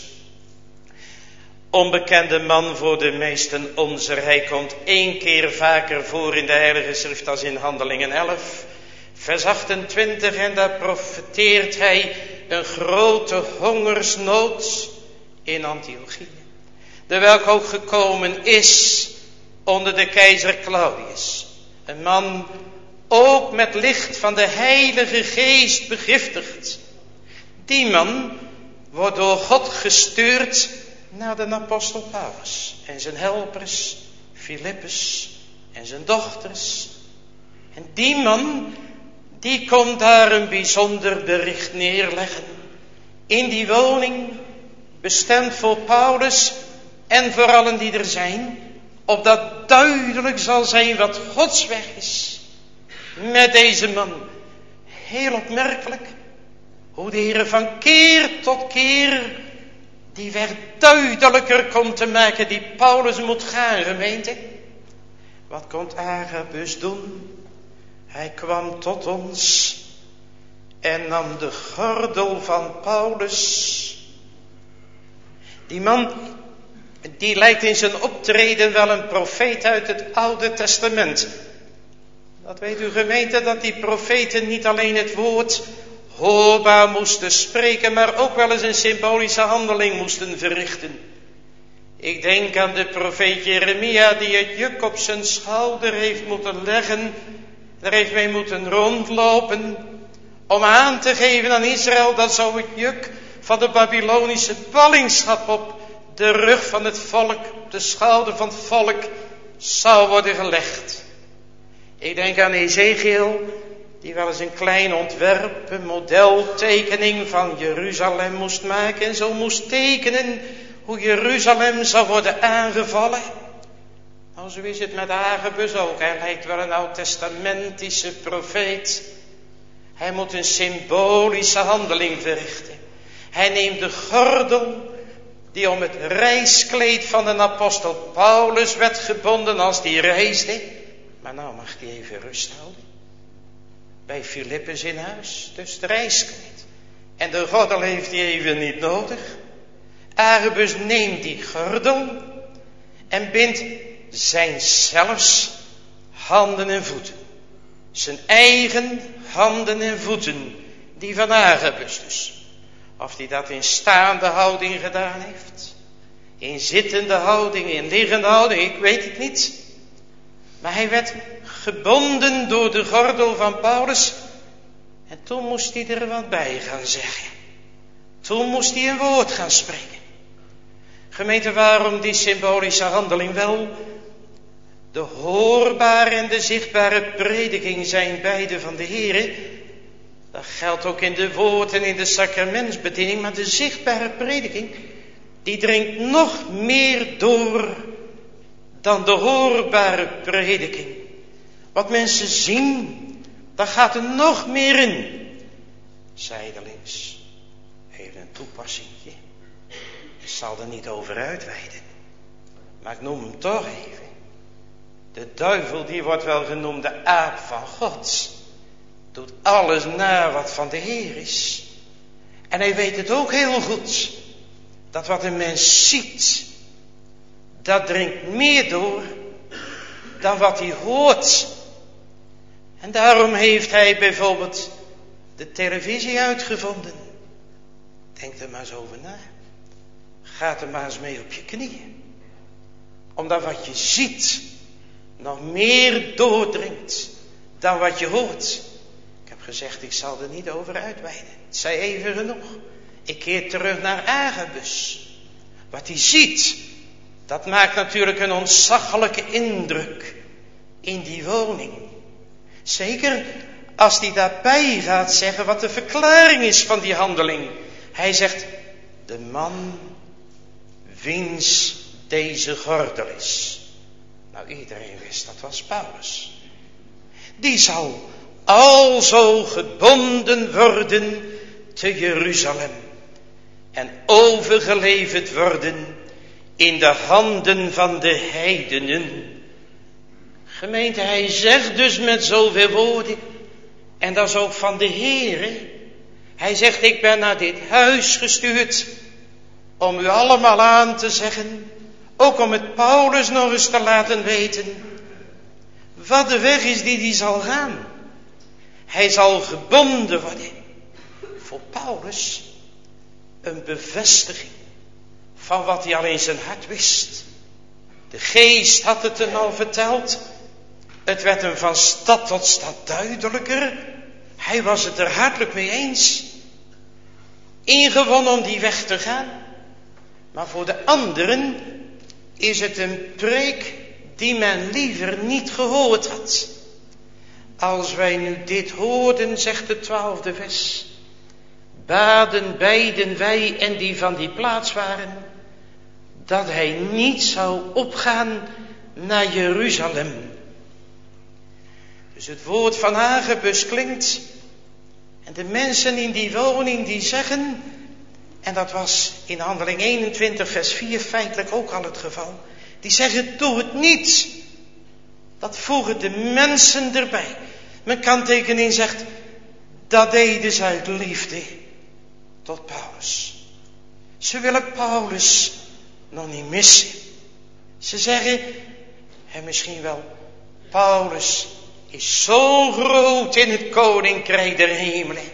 Onbekende man voor de meesten onzer. Hij komt één keer vaker voor in de Heilige Schrift als in Handelingen elf, vers achtentwintig. En daar profeteert hij een grote hongersnood in Antiochië, de welke ook gekomen is onder de keizer Claudius. Een man ook met licht van de Heilige Geest begiftigd. Die man wordt door God gestuurd naar de apostel Paulus en zijn helpers, Filippus en zijn dochters. En die man, die komt daar een bijzonder bericht neerleggen. In die woning, bestemd voor Paulus en voor allen die er zijn, opdat duidelijk zal zijn wat Gods weg is met deze man. Heel opmerkelijk hoe de Heer van keer tot keer die weg duidelijker komt te maken die Paulus moet gaan, gemeente. Wat komt Agabus doen? Hij kwam tot ons en nam de gordel van Paulus. Die man, die lijkt in zijn optreden wel een profeet uit het Oude Testament. Dat weet u, gemeente, dat die profeten niet alleen het woord hoorbaar moesten spreken, maar ook wel eens een symbolische handeling moesten verrichten. Ik denk aan de profeet Jeremia, die het juk op zijn schouder heeft moeten leggen, er heeft mee moeten rondlopen, om aan te geven aan Israël dat zo het juk van de Babylonische ballingschap op de rug van het volk, op de schouder van het volk, zou worden gelegd. Ik denk aan Ezekiel, die wel eens een klein ontwerp, een modeltekening van Jeruzalem moest maken en zo moest tekenen hoe Jeruzalem zou worden aangevallen. Nou, zo is het met Agabus ook. Hij lijkt wel een oud-testamentische profeet. Hij moet een symbolische handeling verrichten. Hij neemt de gordel die om het reiskleed van de apostel Paulus werd gebonden als die reisde. Maar nou mag hij even rust houden. Bij Filippus in huis, dus het reiskleed. En de gordel heeft hij even niet nodig. Agabus neemt die gordel en bindt zijn zelfs handen en voeten. Zijn eigen handen en voeten, die van Agabus dus. Of hij dat in staande houding gedaan heeft, in zittende houding, in liggende houding, ik weet het niet. Maar hij werd gebonden door de gordel van Paulus. En toen moest hij er wat bij gaan zeggen. Toen moest hij een woord gaan spreken. Gemeente, waarom die symbolische handeling? Wel, de hoorbare en de zichtbare prediking zijn beide van de Heere. Dat geldt ook in de woord en in de sacramentsbediening. Maar de zichtbare prediking, die dringt nog meer door dan de hoorbare prediking. Wat mensen zien, daar gaat er nog meer in. Zijdelings, even een toepassingje. Ik zal er niet over uitweiden, maar ik noem hem toch even. De duivel, die wordt wel genoemd de aap van God. Doet alles na wat van de Heer is. En hij weet het ook heel goed, dat wat een mens ziet, dat dringt meer door dan wat hij hoort. En daarom heeft hij bijvoorbeeld de televisie uitgevonden. Denk er maar eens over na. Ga er maar eens mee op je knieën. Omdat wat je ziet nog meer doordringt dan wat je hoort. Ik heb gezegd, ik zal er niet over uitweiden. Het zij even genoeg. Ik keer terug naar Agabus. Wat hij ziet, dat maakt natuurlijk een ontzaglijke indruk in die woning. Zeker als hij daarbij gaat zeggen wat de verklaring is van die handeling. Hij zegt, de man wiens deze gordel is. Nou, iedereen wist dat was Paulus. Die zal alzo gebonden worden te Jeruzalem. en overgeleverd worden in de handen van de heidenen. Gemeente, hij zegt dus met zoveel woorden, en dat is ook van de Heere. Hij zegt, ik ben naar dit huis gestuurd om u allemaal aan te zeggen, ook om het Paulus nog eens te laten weten, wat de weg is die hij zal gaan. Hij zal gebonden worden. Voor Paulus een bevestiging van wat hij al in zijn hart wist. De geest had het hem al verteld. Het werd hem van stad tot stad duidelijker. Hij was het er hartelijk mee eens. Ingewonnen om die weg te gaan. Maar voor de anderen is het een preek die men liever niet gehoord had. Als wij nu dit hoorden, zegt de twaalfde vers, baden beiden wij en die van die plaats waren, dat hij niet zou opgaan naar Jeruzalem. Dus het woord van Agabus klinkt, en de mensen in die woning die zeggen, en dat was in Handeling eenentwintig vers vier feitelijk ook al het geval, die zeggen, doe het niet. Dat voegen de mensen erbij. Mijn kanttekening zegt, dat deden ze uit liefde tot Paulus. Ze willen Paulus nog niet missen. Ze zeggen, en misschien wel, Paulus is zo groot in het koninkrijk der hemelen.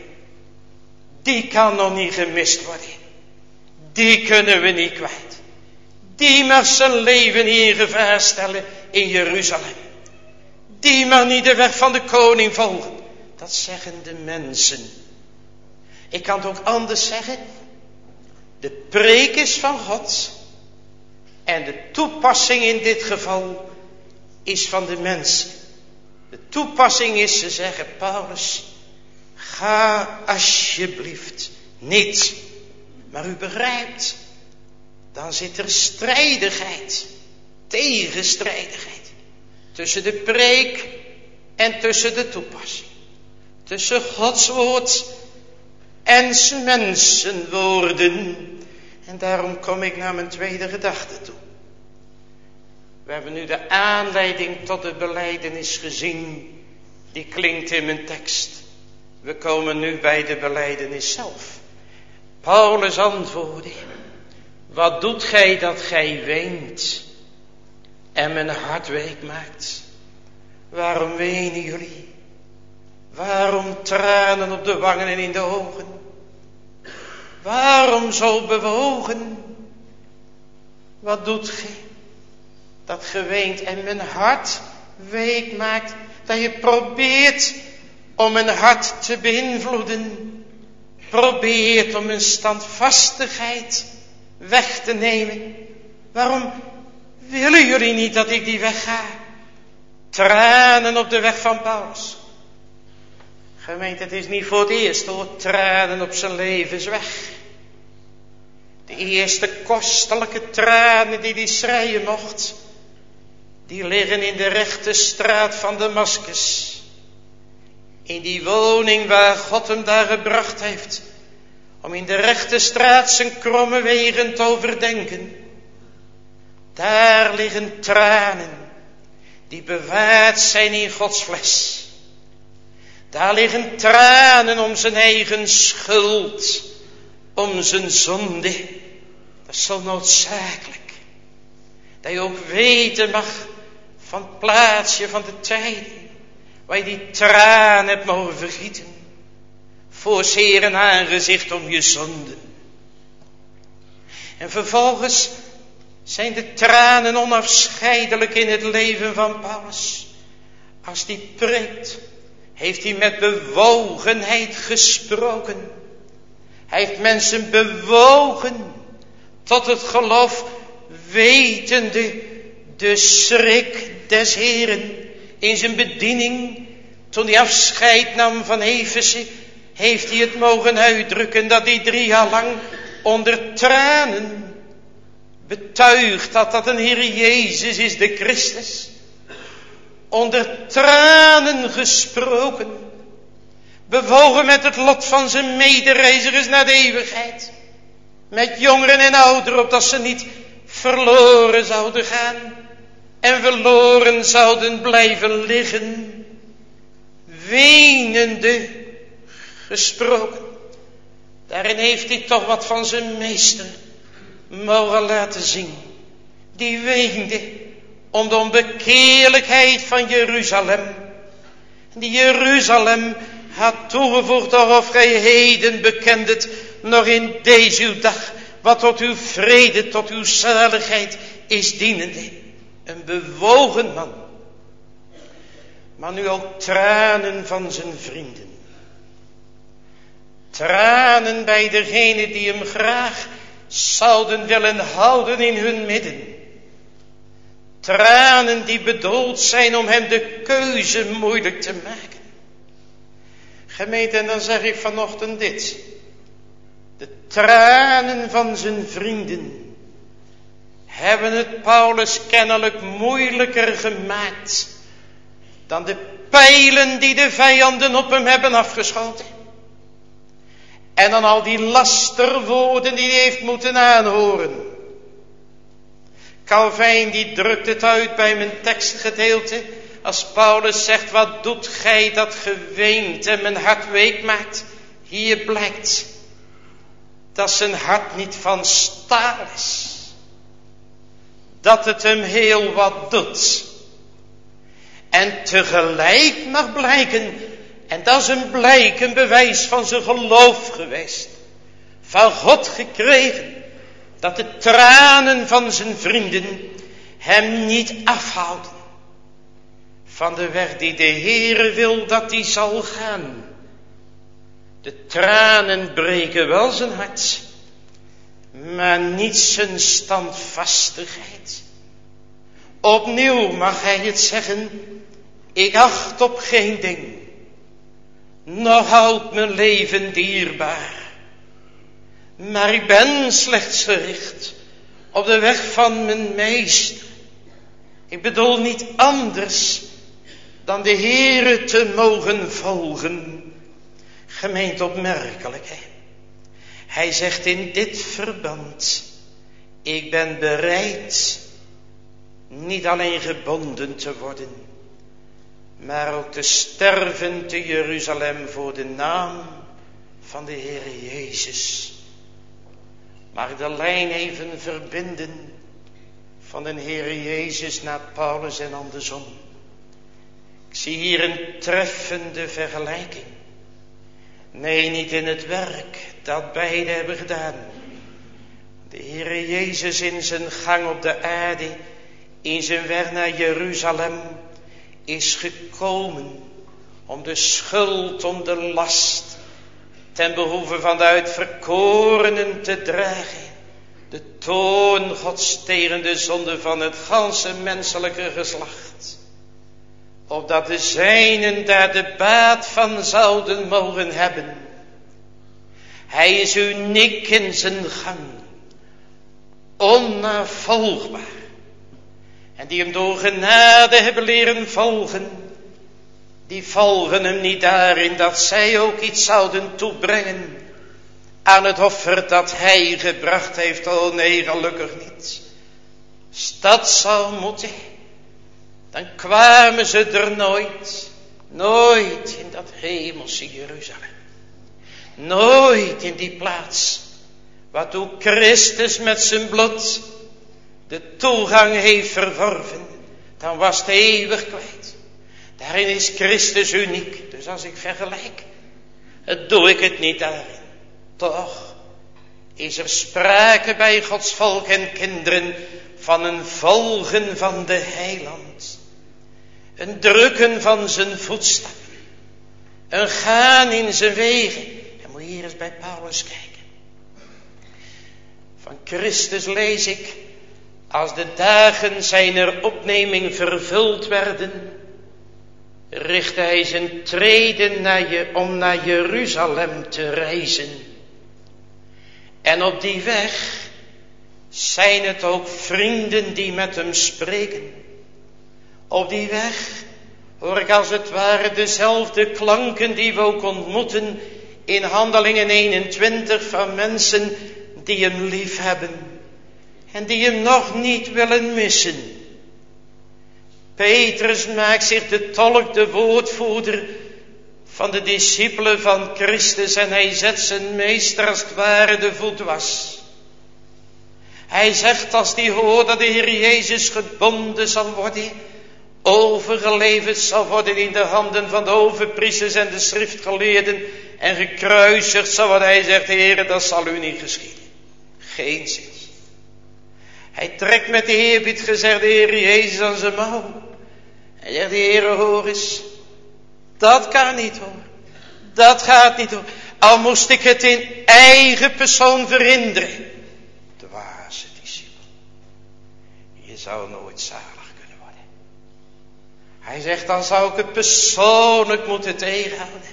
Die kan nog niet gemist worden. Die kunnen we niet kwijt. Die mag zijn leven in gevaar stellen in Jeruzalem. Die mag niet de weg van de koning volgen. Dat zeggen de mensen. Ik kan het ook anders zeggen. De preek is van God. En de toepassing in dit geval is van de mensen. De toepassing is, ze zeggen, Paulus, ga alsjeblieft niet. Maar u begrijpt, dan zit er strijdigheid, tegenstrijdigheid. Tussen de preek en tussen de toepassing. Tussen Gods woord en 's mensenwoorden. En daarom kom ik naar mijn tweede gedachte toe. We hebben nu de aanleiding tot de belijdenis gezien. Die klinkt in mijn tekst. We komen nu bij de belijdenis zelf. Paulus antwoordde, wat doet gij dat gij weent en mijn hart week maakt? Waarom wenen jullie? Waarom tranen op de wangen en in de ogen? Waarom zo bewogen? Wat doet gij dat ge weent en mijn hart week maakt? Dat je probeert om mijn hart te beïnvloeden. Probeert om mijn standvastigheid weg te nemen. Waarom willen jullie niet dat ik die weg ga? Tranen op de weg van Paulus. Gemeente, het is niet voor het eerst hoor, tranen op zijn levensweg. De eerste kostelijke tranen die hij schreien mocht, die liggen in de rechte straat van Damascus. In die woning waar God hem daar gebracht heeft, om in de rechte straat zijn kromme wegen te overdenken. Daar liggen tranen, die bewaard zijn in Gods fles. Daar liggen tranen om zijn eigen schuld, om zijn zonde. Dat is zo noodzakelijk. Dat je ook weten mag van het plaatsje, van de tijden, waar je die traan hebt mogen vergieten. Voor zeer een aangezicht om je zonden. En vervolgens zijn de tranen onafscheidelijk in het leven van Paulus. Als die preekt, heeft hij met bewogenheid gesproken. Hij heeft mensen bewogen tot het geloof, wetende de schrik des Heren in zijn bediening. Toen hij afscheid nam van Efeze, heeft hij het mogen uitdrukken dat hij drie jaar lang onder tranen betuigd had dat een Heer Jezus is de Christus. Onder tranen gesproken, bewogen met het lot van zijn medereizigers naar de eeuwigheid. met jongeren en ouderen, opdat ze niet verloren zouden gaan en verloren zouden blijven liggen, wenende gesproken. Daarin heeft hij toch wat van zijn meester mogen laten zien. Die weende om de onbekeerlijkheid van Jeruzalem. Die Jeruzalem had toegevoegd, of gij heden bekend het nog in deze uw dag, wat tot uw vrede, tot uw zaligheid is dienende. Een bewogen man. Maar nu ook tranen van zijn vrienden. Tranen bij degenen die hem graag zouden willen houden in hun midden. Tranen die bedoeld zijn om hem de keuze moeilijk te maken. Gemeente, en dan zeg ik vanochtend dit. De tranen van zijn vrienden hebben het Paulus kennelijk moeilijker gemaakt dan de pijlen die de vijanden op hem hebben afgeschoten. En dan al die lasterwoorden die hij heeft moeten aanhoren. Calvijn die drukt het uit bij mijn tekstgedeelte. Als Paulus zegt, wat doet gij dat geweent en mijn hart week maakt? Hier blijkt dat zijn hart niet van staal is. Dat het hem heel wat doet. En tegelijk mag blijken, en dat is een blijk, een bewijs van zijn geloof geweest. Van God gekregen. Dat de tranen van zijn vrienden hem niet afhouden. Van de weg die de Heere wil dat hij zal gaan. De tranen breken wel zijn hart. Maar niet zijn standvastigheid. Opnieuw mag hij het zeggen. Ik acht op geen ding. Nog houdt mijn leven dierbaar. Maar ik ben slechts gericht op de weg van mijn meester. Ik bedoel niet anders dan de Heere te mogen volgen. Gemeente, opmerkelijk, hè? Hij zegt in dit verband, ik ben bereid niet alleen gebonden te worden, maar ook te sterven te Jeruzalem voor de naam van de Heere Jezus. Mag ik de lijn even verbinden van de Heere Jezus naar Paulus en andersom. Ik zie hier een treffende vergelijking. Nee, niet in het werk dat beide hebben gedaan. De Heere Jezus in zijn gang op de aarde, in zijn weg naar Jeruzalem, is gekomen om de schuld, om de last ten behoeve van de uitverkorenen te dragen. De toorn Gods tegen de zonde van het ganse menselijke geslacht. Opdat de zijnen daar de baat van zouden mogen hebben. Hij is uniek in zijn gang. Onnavolgbaar. En die hem door genade hebben leren volgen. Die volgen hem niet daarin dat zij ook iets zouden toebrengen aan het offer dat hij gebracht heeft. Oh nee, gelukkig niet. Als dat zou moeten, dan kwamen ze er nooit, nooit in dat hemelse Jeruzalem. Nooit in die plaats waartoe Christus met zijn bloed de toegang heeft verworven. Dan was het eeuwig kwijt. Daarin is Christus uniek. Dus als ik vergelijk, het doe ik het niet daarin. Toch is er sprake bij Gods volk en kinderen van een volgen van de heiland. Een drukken van zijn voetstappen. Een gaan in zijn wegen. En moet je hier eens bij Paulus kijken. Van Christus lees ik, als de dagen zijner opneming vervuld werden, richtte hij zijn treden naar je, om naar Jeruzalem te reizen. En op die weg zijn het ook vrienden die met hem spreken. Op die weg hoor ik als het ware dezelfde klanken die we ook ontmoeten in Handelingen eenentwintig van mensen die hem lief hebben en die hem nog niet willen missen. Petrus maakt zich de tolk, de woordvoerder van de discipelen van Christus en hij zet zijn meester als het ware de voet was. Hij zegt als hij hoort dat de Heer Jezus gebonden zal worden, overgeleverd zal worden in de handen van de overpriesters en de schriftgeleerden en gekruisigd zal worden. Hij zegt, Heer, dat zal u niet geschieden. Geen zin. Hij trekt met de eerbied gezegd de Heer Jezus aan zijn mouw. Hij zegt, Heer, hoor eens, dat kan niet hoor. Dat gaat niet hoor. Al moest ik het in eigen persoon verhinderen. Dwaze discipel. Je zou nooit zalig kunnen worden. Hij zegt, dan zou ik het persoonlijk moeten tegenhouden.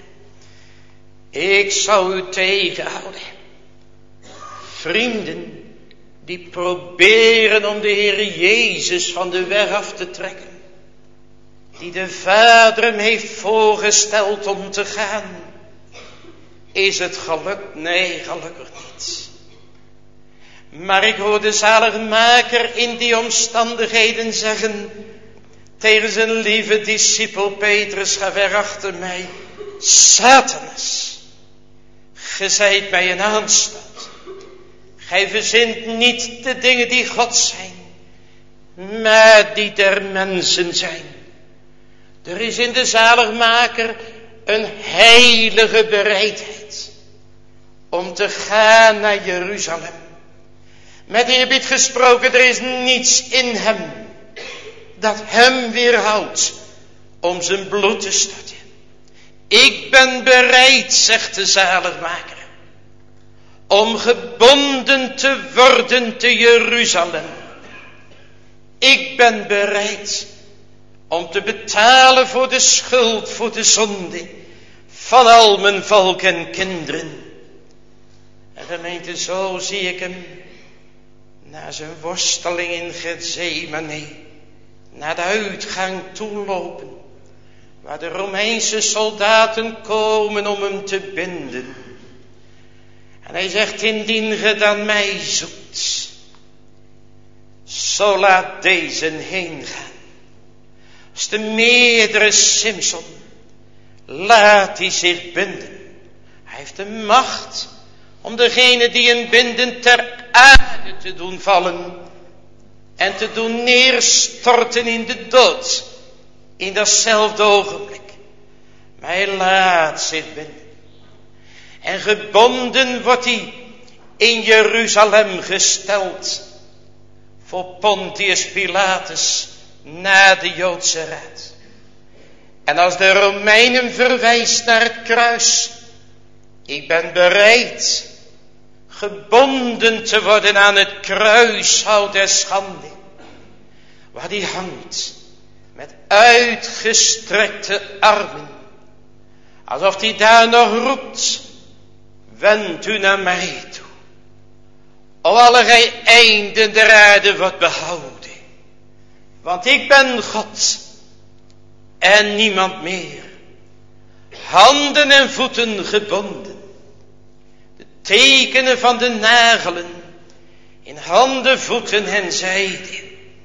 Ik zou u tegenhouden. Vrienden die proberen om de Heer Jezus van de weg af te trekken. Die de Vader hem heeft voorgesteld om te gaan. Is het gelukt? Nee, gelukkig niet. Maar ik hoor de zaligmaker in die omstandigheden zeggen tegen zijn lieve discipel Petrus, ga weg achter mij. Satanas, ge zijt mij een aanstand. Gij verzint niet de dingen die God zijn, maar die der mensen zijn. Er is in de zaligmaker een heilige bereidheid om te gaan naar Jeruzalem. Met eerbied gesproken, er is niets in hem dat hem weerhoudt om zijn bloed te storten. Ik ben bereid, zegt de zaligmaker, om gebonden te worden te Jeruzalem. Ik ben bereid om te betalen voor de schuld, voor de zonde van al mijn volk en kinderen. En gemeente, zo zie ik hem na zijn worsteling in Gethsemane naar de uitgang toe lopen, waar de Romeinse soldaten komen om hem te binden. En hij zegt, indien ge dan mij zoekt, zo laat deze heen gaan. Als de meerdere Simson, laat hij zich binden. Hij heeft de macht om degene die hem binden ter aarde te doen vallen en te doen neerstorten in de dood in datzelfde ogenblik. Maar hij laat zich binden. En gebonden wordt hij in Jeruzalem gesteld voor Pontius Pilatus na de Joodse raad. En als de Romeinen verwijst naar het kruis, ik ben bereid gebonden te worden aan het kruishout der schande, waar die hangt met uitgestrekte armen, alsof hij daar nog roept, wend u naar mij toe. O allerlei einden der aarde wordt behouden. Want ik ben God en niemand meer. Handen en voeten gebonden. De tekenen van de nagelen in handen, voeten en zijde.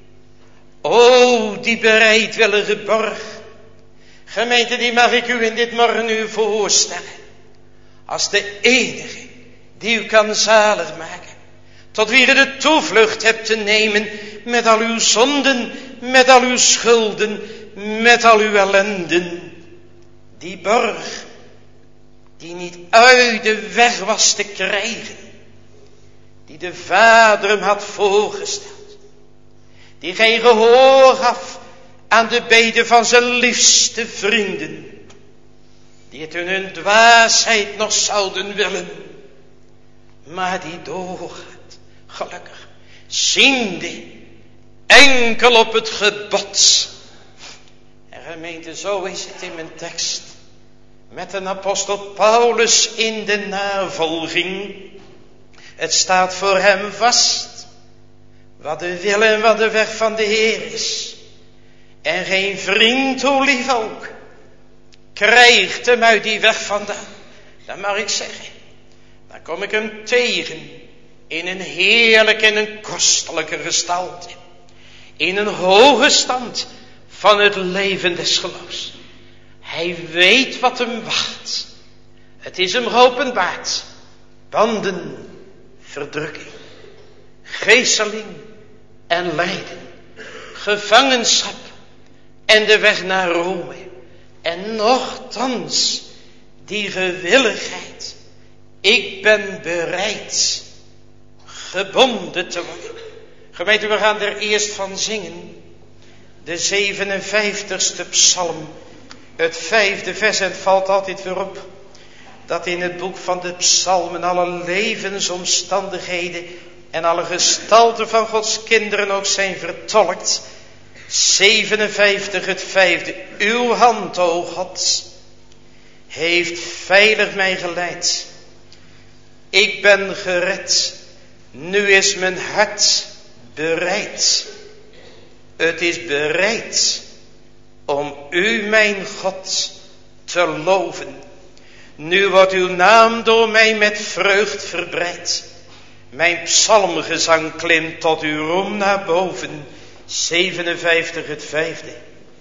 O, die bereidwillige borg. Gemeente, die mag ik u in dit morgenuur voorstellen. Als de enige die u kan zalig maken. Tot wie u de toevlucht hebt te nemen met al uw zonden, met al uw schulden, met al uw ellenden. Die borg die niet uit de weg was te krijgen. Die de Vader hem had voorgesteld. Die geen gehoor gaf aan de beden van zijn liefste vrienden. Die het in hun dwaasheid nog zouden willen. Maar die doorgaat, gelukkig, ziende enkel op het gebod. En gemeente, zo is het in mijn tekst. Met een apostel Paulus in de navolging. Het staat voor hem vast. Wat de wil en wat de weg van de Heer is. En geen vriend, hoe lief ook, krijgt hem uit die weg vandaan. Dan mag ik zeggen, dan kom ik hem tegen in een heerlijke en een kostelijke gestalte, in een hoge stand van het leven des geloofs. Hij weet wat hem wacht. Het is hem geopenbaard. Banden, verdrukking, geeseling en lijden, gevangenschap en de weg naar Rome. En nochtans die gewilligheid. Ik ben bereid gebonden te worden. Gemeente, we gaan er eerst van zingen. De zevenenvijftigste psalm. Het vijfde vers, en het valt altijd weer op dat in het boek van de psalmen alle levensomstandigheden en alle gestalten van Gods kinderen ook zijn vertolkt. zevenenvijftig, het vijfde. Uw hand, o God, heeft veilig mij geleid. Ik ben gered. Nu is mijn hart bereid. Het is bereid om u, mijn God, te loven. Nu wordt uw naam door mij met vreugd verbreid. Mijn psalmgezang klimt tot uw roem naar boven. zevenenvijftig, het vijfde.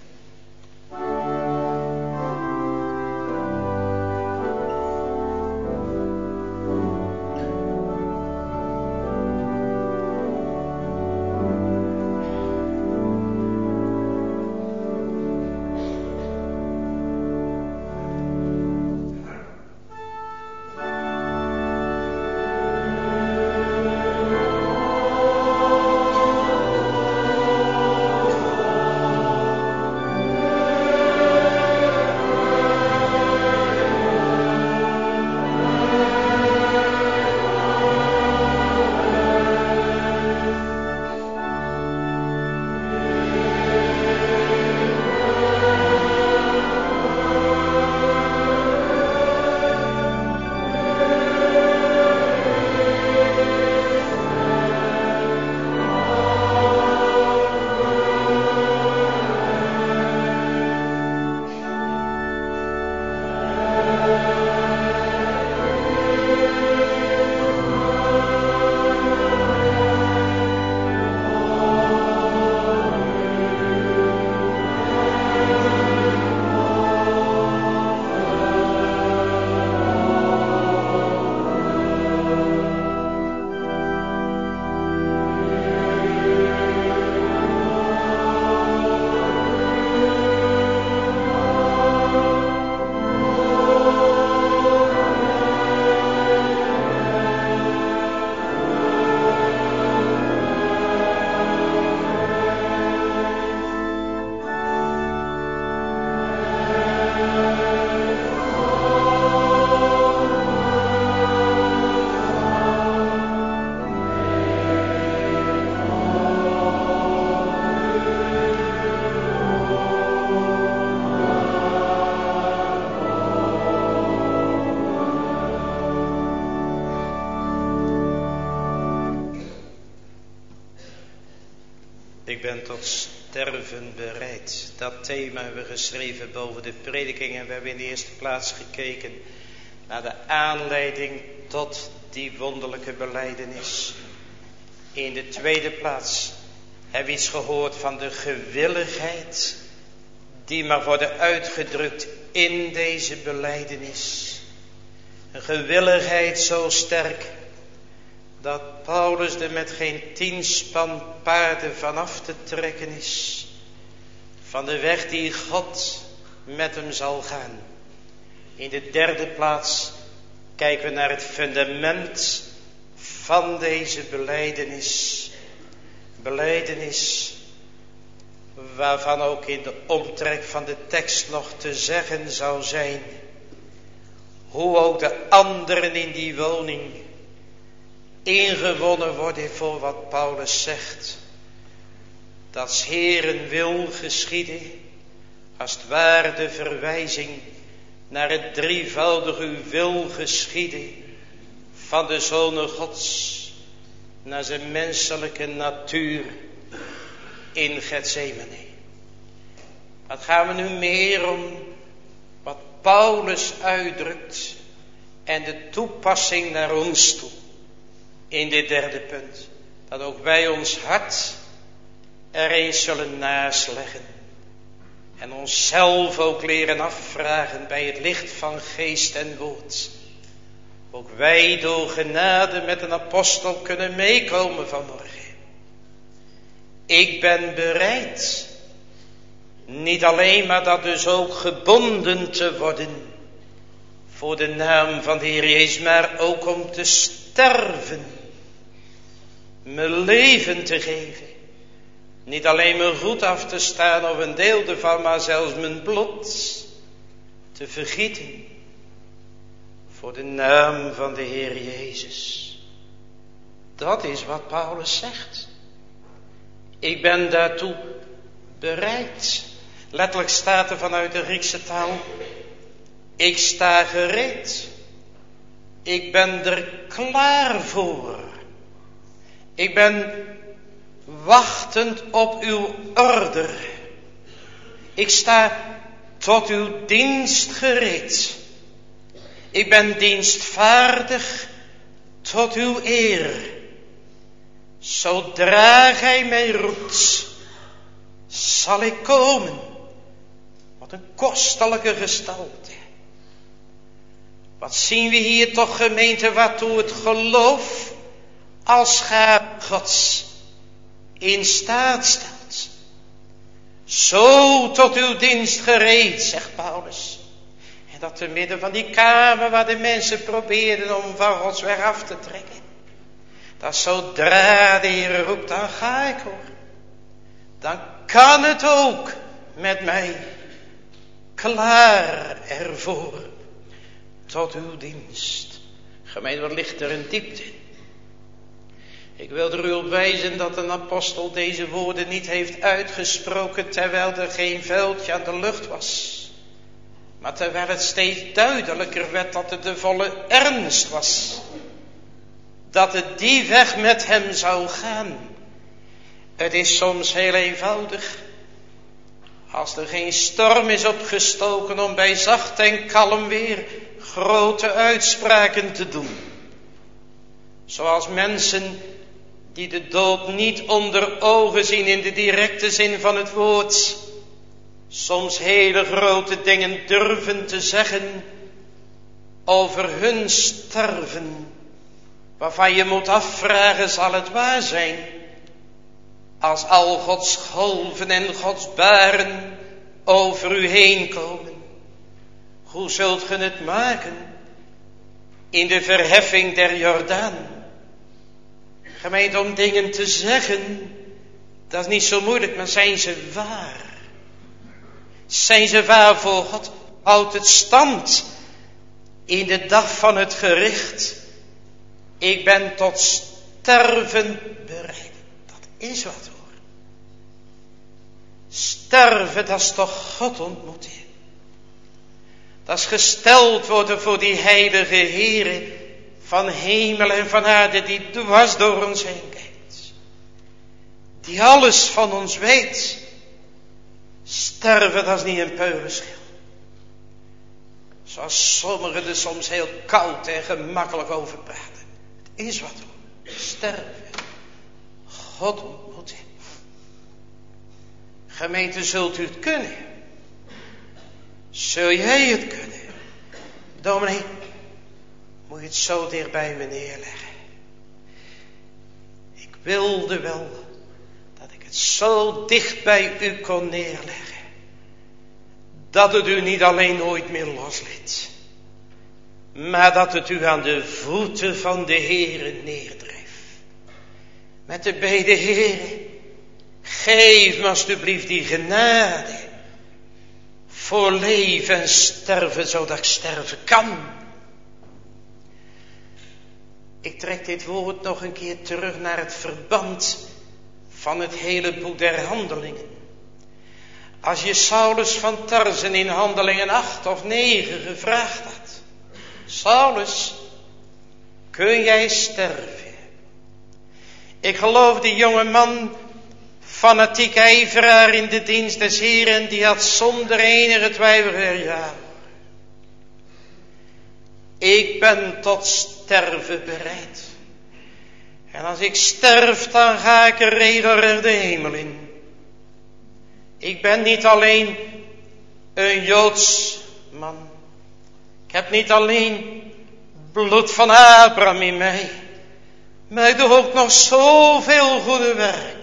Ik ben tot sterven bereid. Dat thema hebben we geschreven boven de prediking. En we hebben in de eerste plaats gekeken naar de aanleiding tot die wonderlijke belijdenis. In de tweede plaats hebben we iets gehoord van de gewilligheid die mag worden uitgedrukt in deze belijdenis. Een gewilligheid zo sterk dat Paulus er met geen tien span paarden vanaf te trekken is. Van de weg die God met hem zal gaan. In de derde plaats kijken we naar het fundament van deze belijdenis. Belijdenis waarvan ook in de omtrek van de tekst nog te zeggen zou zijn. Hoe ook de anderen in die woning ingewonnen worden voor wat Paulus zegt. Dat 's Heeren wil geschieden, als het ware de verwijzing naar het drievoudige uw wil geschieden van de Zoon Gods naar zijn menselijke natuur in Getsemane. Het gaan we nu meer om wat Paulus uitdrukt en de toepassing naar ons toe. in dit derde punt, dat ook wij ons hart er eens zullen nasleggen. En onszelf ook leren afvragen bij het licht van geest en woord. Ook wij door genade met een apostel kunnen meekomen vanmorgen. Ik ben bereid. Niet alleen, maar dat dus ook gebonden te worden. Voor de naam van de Heer Jezus, maar ook om te sterven. Mijn leven te geven. Niet alleen mijn goed af te staan of een deel ervan, maar zelfs mijn bloed te vergieten. Voor de naam van de Heer Jezus. Dat is wat Paulus zegt. Ik ben daartoe bereid. Letterlijk staat er vanuit de Griekse taal. Ik sta gereed. Ik ben er klaar voor. Ik ben wachtend op uw order. Ik sta tot uw dienst gereed. Ik ben dienstvaardig tot uw eer. Zodra gij mij roept, zal ik komen. Wat een kostelijke gestalte. Wat zien we hier toch, gemeente, waartoe het geloof als schaap Gods in staat stelt. Zo tot uw dienst gereed, zegt Paulus. En dat te midden van die kamer waar de mensen probeerden om van Gods weg af te trekken. Dat zodra de Heer roept, dan ga ik hoor. Dan kan het ook met mij. Klaar ervoor. Tot uw dienst. Gemeente, wat ligt er een diepte in? Ik wil er u op wijzen dat een apostel deze woorden niet heeft uitgesproken terwijl er geen vuiltje aan de lucht was. Maar terwijl het steeds duidelijker werd dat het de volle ernst was. Dat het die weg met hem zou gaan. Het is soms heel eenvoudig. Als er geen storm is opgestoken om bij zacht en kalm weer grote uitspraken te doen. Zoals mensen die de dood niet onder ogen zien in de directe zin van het woord. Soms hele grote dingen durven te zeggen over hun sterven. Waarvan je moet afvragen, zal het waar zijn? Als al Gods golven en Gods baren over u heen komen. Hoe zult ge het maken in de verheffing der Jordaan? Gemeente, om dingen te zeggen, dat is niet zo moeilijk, maar zijn ze waar? Zijn ze waar voor God? Houdt het stand in de dag van het gericht? Ik ben tot sterven bereid. Dat is wat hoor. Sterven, dat is toch God ontmoeten. Dat is gesteld worden voor die heilige Heere van hemel en van aarde, die dwars door ons heen kijkt. Die alles van ons weet. Sterven, dat is niet een peulenschil. Zoals sommigen er soms heel koud en gemakkelijk over praten. Het is wat hoor. Sterven. God ontmoeten. Gemeente, zult u het kunnen? Zul jij het kunnen? Dominee, moet je het zo dicht bij me neerleggen. Ik wilde wel dat ik het zo dicht bij u kon neerleggen. Dat het u niet alleen nooit meer losliet. Maar dat het u aan de voeten van de Heere neerdreef. Met de bede, Heere, geef me alstublieft die genade. Voor leven en sterven, zodat ik sterven kan. Ik trek dit woord nog een keer terug naar het verband van het hele boek der Handelingen. Als je Saulus van Tarsen in Handelingen acht of negen gevraagd had. Saulus, kun jij sterven? Ik geloof die jonge man, fanatiek ijveraar in de dienst des Heeren, die had zonder enige twijfel gezegd, ja. Ik ben tot sterven bereid. En als ik sterf, dan ga ik er redder de hemel in. Ik ben niet alleen een Joods man. Ik heb niet alleen bloed van Abraham in mij. Maar ik doe ook nog zoveel goede werken.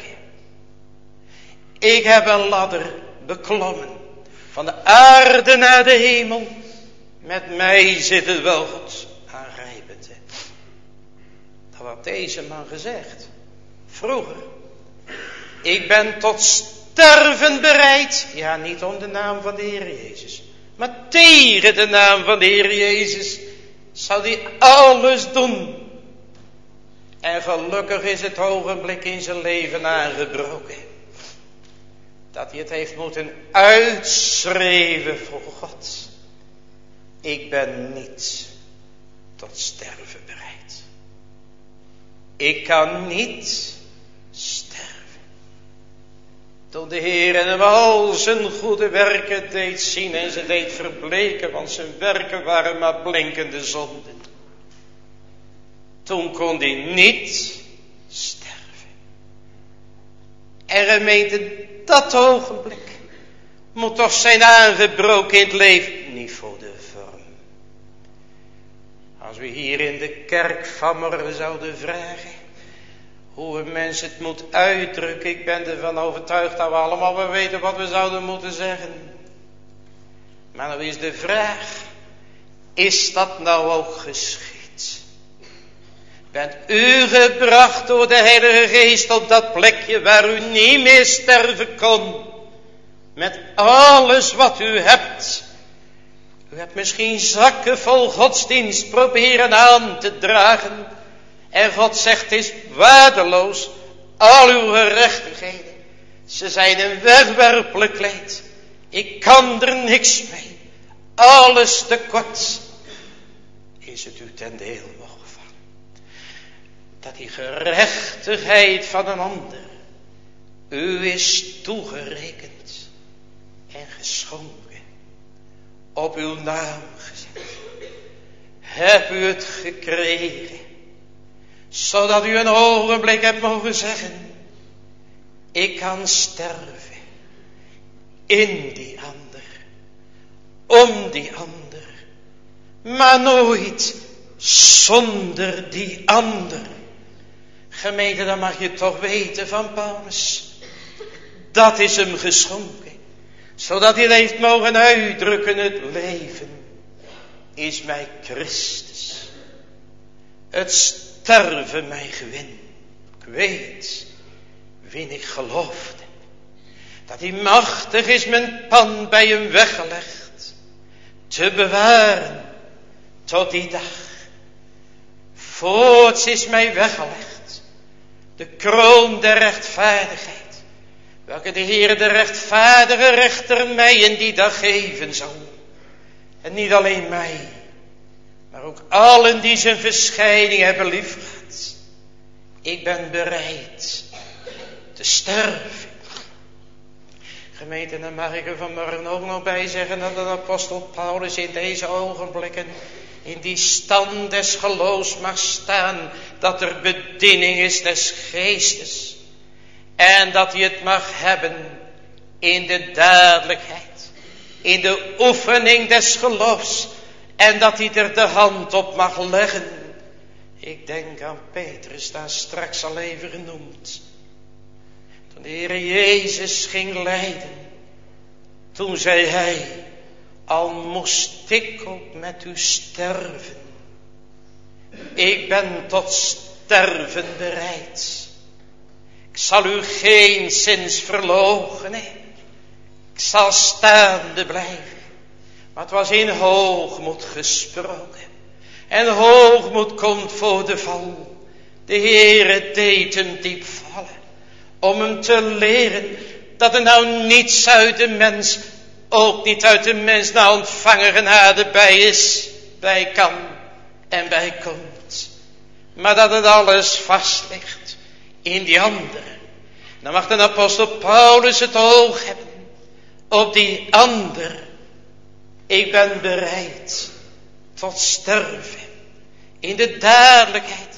Ik heb een ladder beklommen. Van de aarde naar de hemel. Met mij zit het wel goed aanrijpend. Dat had deze man gezegd. Vroeger. Ik ben tot sterven bereid. Ja, niet om de naam van de Heer Jezus. Maar tegen de naam van de Heer Jezus. Zou hij alles doen. En gelukkig is het ogenblik in zijn leven aangebroken. Dat hij het heeft moeten uitschreven voor God. Ik ben niet tot sterven bereid. Ik kan niet sterven. Toen de Heer hem al zijn goede werken deed zien en ze deed verbleken, want zijn werken waren maar blinkende zonden. Toen kon hij niet sterven. En gemeente, dat ogenblik moet toch zijn aangebroken in het leven. Niet voor de vorm. Als we hier in de kerk vanmorgen zouden vragen hoe een mens het moet uitdrukken. Ik ben ervan overtuigd dat we allemaal wel weten wat we zouden moeten zeggen. Maar nou is de vraag, is dat nou ook geschied? Bent u gebracht door de Heilige Geest op dat plekje waar u niet meer sterven kon. Met alles wat u hebt. U hebt misschien zakken vol godsdienst proberen aan te dragen. En God zegt, het is waardeloos. Al uw gerechtigheden. Ze zijn een wegwerpelijk kleed. Ik kan er niks mee. Alles tekort. Is het u ten deel mogen vallen. Dat die gerechtigheid van een ander u is toegerekend en geschonken. Op uw naam gezet. Heb u het gekregen. Zodat u een ogenblik hebt mogen zeggen. Ik kan sterven. In die ander. Om die ander. Maar nooit zonder die ander. Gemeente, dan mag je toch weten van Paulus. Dat is hem geschonken. Zodat hij heeft mogen uitdrukken, het leven is mij Christus. Het sterven mij gewin. Ik weet, wien ik geloofde. Dat hij machtig is mijn pan bij hem weggelegd. Te bewaren tot die dag. Voorts is mij weggelegd. De kroon der rechtvaardigheid. Welke de Heer de rechtvaardige rechter mij in die dag geven zal. En niet alleen mij. Maar ook allen die zijn verschijning hebben liefgehad. Ik ben bereid te sterven. Gemeente, dan mag ik er vanmorgen ook nog bij zeggen dat de apostel Paulus in deze ogenblikken in die stand des geloofs mag staan. Dat er bediening is des geestes. En dat hij het mag hebben in de dadelijkheid. In de oefening des geloofs. En dat hij er de hand op mag leggen. Ik denk aan Petrus, daar straks al even genoemd. Toen de Heer Jezus ging lijden. Toen zei hij, al moest ik ook met u sterven. Ik ben tot sterven bereid. Ik zal u geen zins verloochenen. Ik zal staande blijven. Maar het was in hoogmoed gesproken. En hoogmoed komt voor de val. De Heere deed hem diep vallen. Om hem te leren dat er nou niets uit de mens, ook niet uit de mens nou ontvangen genade bij is, bij kan en bij komt. Maar dat het alles vast ligt in die andere. Dan mag de apostel Paulus het oog hebben op die ander. Ik ben bereid tot sterven. In de dadelijkheid.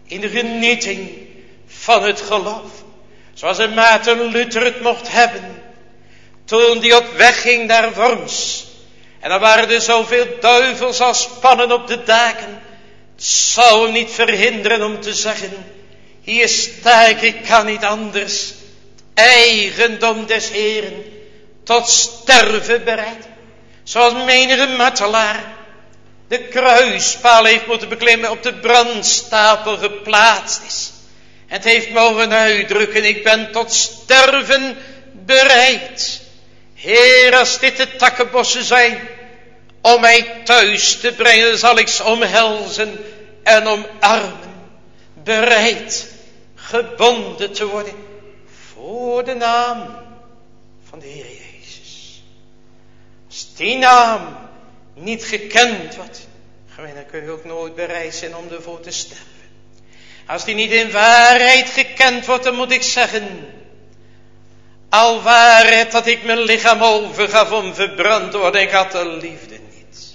in de genieting van het geloof. Zoals een Maarten Luther het mocht hebben. Toen die op weg ging naar Worms. En dan waren er zoveel duivels als pannen op de daken. Het zou hem niet verhinderen om te zeggen. Hier sta ik, ik kan niet anders. Eigendom des Heeren. Tot sterven bereid. Zoals menige martelaar de kruispaal heeft moeten beklimmen, op de brandstapel geplaatst is. Het heeft mogen uitdrukken, ik ben tot sterven bereid. Heer, als dit de takkenbossen zijn om mij thuis te brengen, dan zal ik ze omhelzen en omarmen. Bereid gebonden te worden voor de naam van de Heer Jezus. Als die naam niet gekend wordt, dan kun je ook nooit bereid zijn om ervoor te sterven. Als die niet in waarheid gekend wordt, dan moet ik zeggen, al waar het dat ik mijn lichaam overgaf om verbrand te worden, ik had de liefde niet.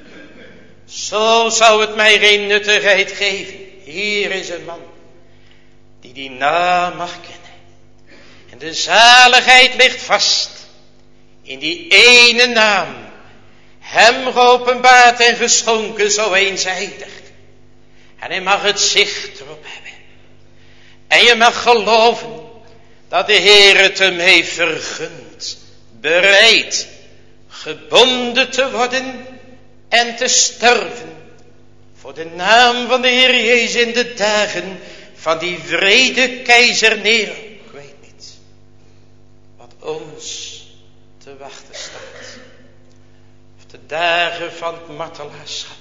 Zo zou het mij geen nuttigheid geven. Hier is een man die die naam mag kennen. En de zaligheid ligt vast in die ene naam, hem geopenbaard en geschonken zo eenzijdig. En hij mag het zicht erop hebben. En je mag geloven dat de Heer het hem heeft vergund, bereid, gebonden te worden en te sterven voor de naam van de Heer Jezus in de dagen van die wrede keizer Nero. Ik weet niet wat ons te wachten staat. Of de dagen van het martelaarschap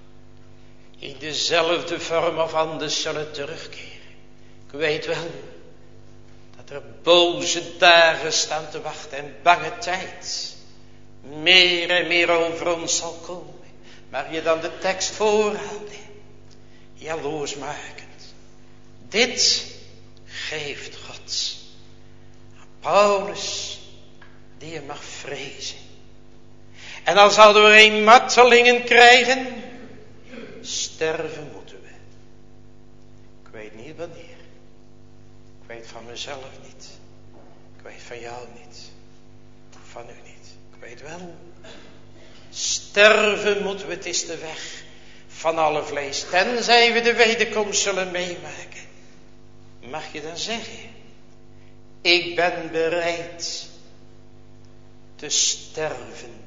in dezelfde vorm of anders zullen terugkeren. Ik weet wel dat er boze dagen staan te wachten en bange tijd meer en meer over ons zal komen. Maar je dan de tekst voorhouden, jaloersmakend. Dit geeft God aan Paulus die je mag vrezen. En dan zouden we geen martelingen krijgen, sterven moeten we. Ik weet niet wanneer. Ik weet van mezelf niet. Ik weet van jou niet. Van u niet. Ik weet wel. Sterven moeten we, het is de weg van alle vlees. Tenzij we de wederkomst zullen meemaken. Mag je dan zeggen, ik ben bereid te sterven.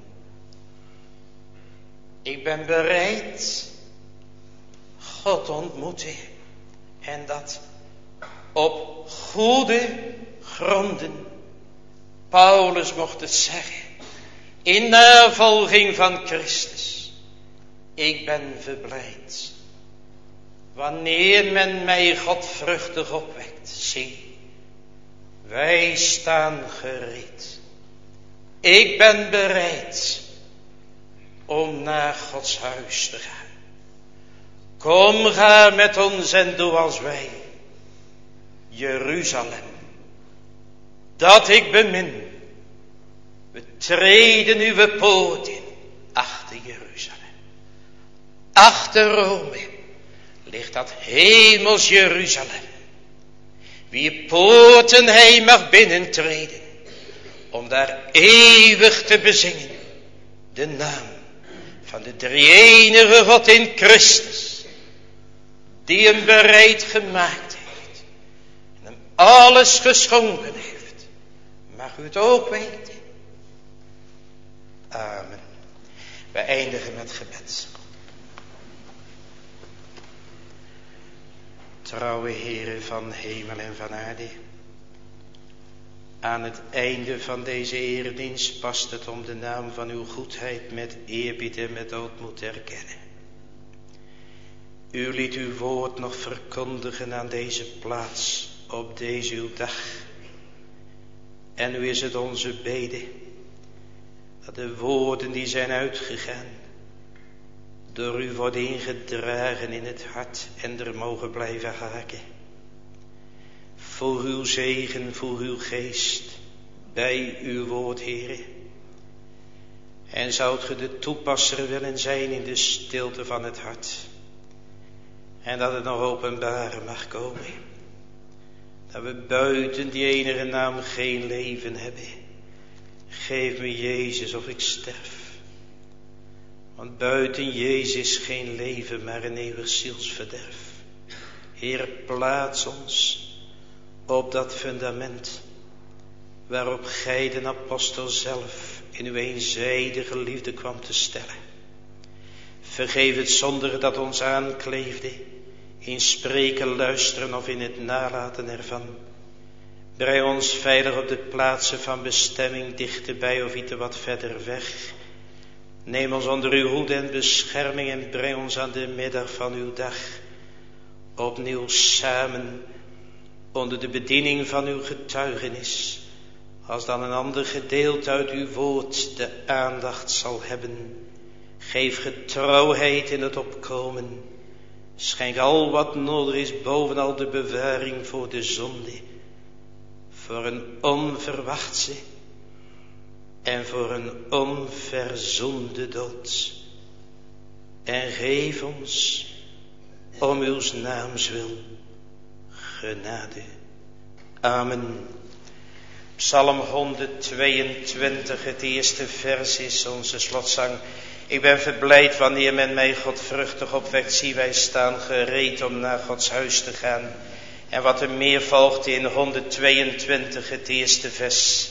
Ik ben bereid God ontmoeten. En dat op goede gronden. Paulus mocht het zeggen. In navolging van Christus. Ik ben verblijd. Wanneer men mij godvruchtig opwekt. Zie. Wij staan gereed. Ik ben bereid om naar Gods huis te gaan. Kom, ga met ons en doe als wij. Jeruzalem, dat ik bemin. We treden uw poort in, achter Jeruzalem. Achter Rome ligt dat hemels Jeruzalem. Wie poorten hij mag binnentreden, om daar eeuwig te bezingen de naam van de drie-enige God in Christus, die hem bereid gemaakt heeft en hem alles geschonken heeft. Mag u het ook weten? Amen. We eindigen met gebed. Trouwe Heere van hemel en van aarde, aan het einde van deze eredienst past het om de naam van uw goedheid met eerbied en met ootmoed te erkennen. U liet uw woord nog verkondigen aan deze plaats, op deze uw dag. En nu is het onze bede, dat de woorden die zijn uitgegaan, door u worden ingedragen in het hart en er mogen blijven haken. Voor uw zegen, voor uw geest, bij uw woord, Heere. En zoudt ge de toepasser willen zijn in de stilte van het hart. En dat het nog openbaar mag komen. Dat we buiten die enige naam geen leven hebben. Geef me Jezus of ik sterf. Want buiten Jezus geen leven, maar een eeuwig zielsverderf. Heer, plaats ons op dat fundament waarop gij de apostel zelf in uw eenzijdige liefde kwam te stellen. Vergeef het zonder dat ons aankleefde, in spreken, luisteren of in het nalaten ervan. Breng ons veilig op de plaatsen van bestemming, dichterbij of iets wat verder weg. Neem ons onder uw hoede en bescherming en breng ons aan de middag van uw dag opnieuw samen onder de bediening van uw getuigenis. Als dan een ander gedeelte uit uw woord de aandacht zal hebben. Geef getrouwheid in het opkomen. Schenk al wat nodig is, bovenal de bewaring voor de zonde. Voor een onverwachte en voor een onverzoende dood. En geef ons om uw naams wil genade. Amen. Psalm honderdtweeëntwintig, het eerste vers is onze slotzang. Ik ben verblijd wanneer men mij godvruchtig opwekt. Zie, wij staan gereed om naar Gods huis te gaan. En wat er meer volgt in honderdtweeëntwintig, het eerste vers.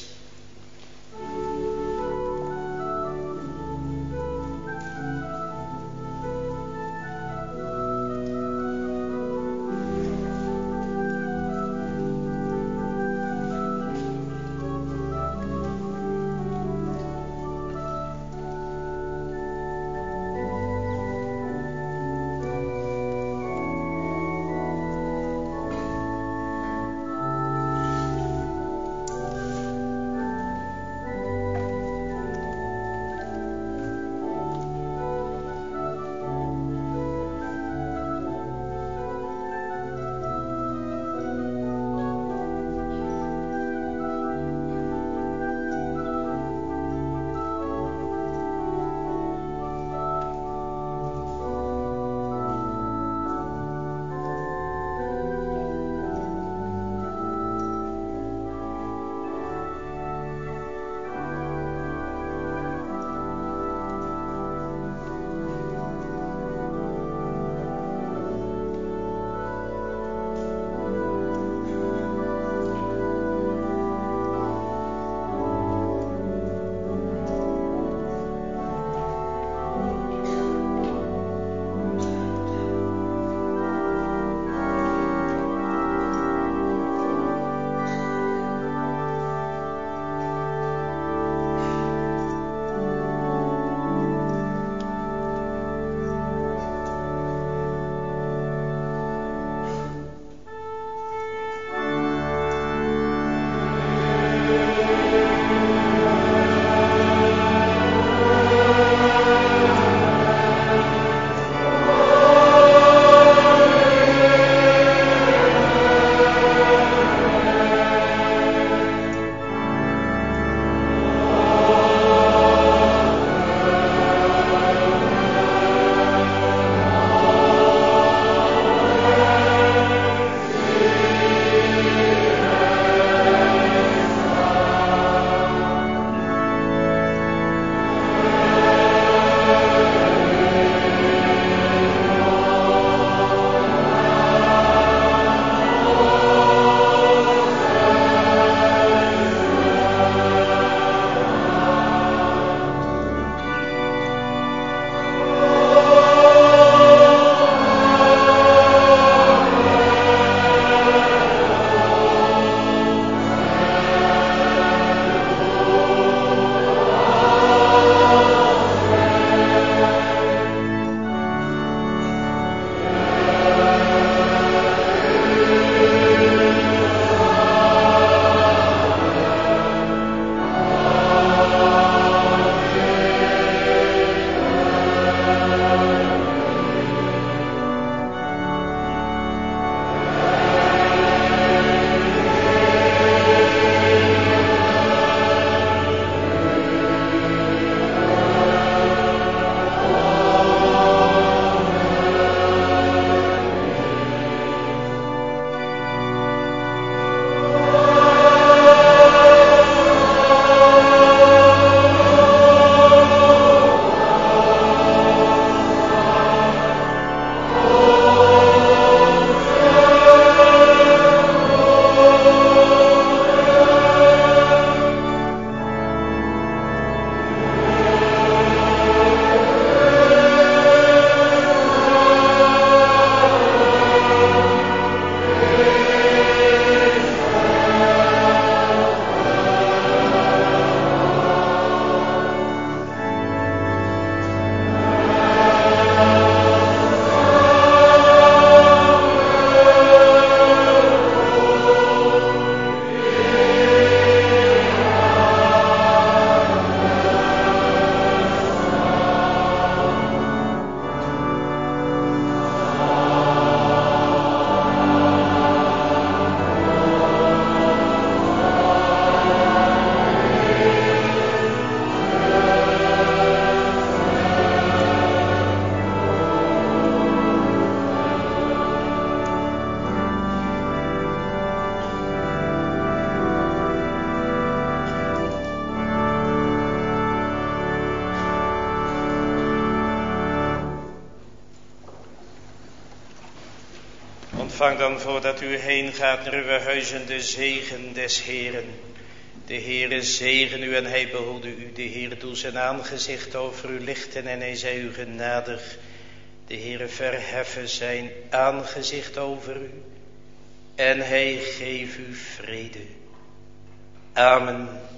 Ontvang dan voordat u heen gaat naar uw huizen de zegen des Heeren. De Heere zegen u en hij behoede u. De Heere doe zijn aangezicht over u lichten en hij zij u genadig. De Heere verheffen zijn aangezicht over u en hij geef u vrede. Amen.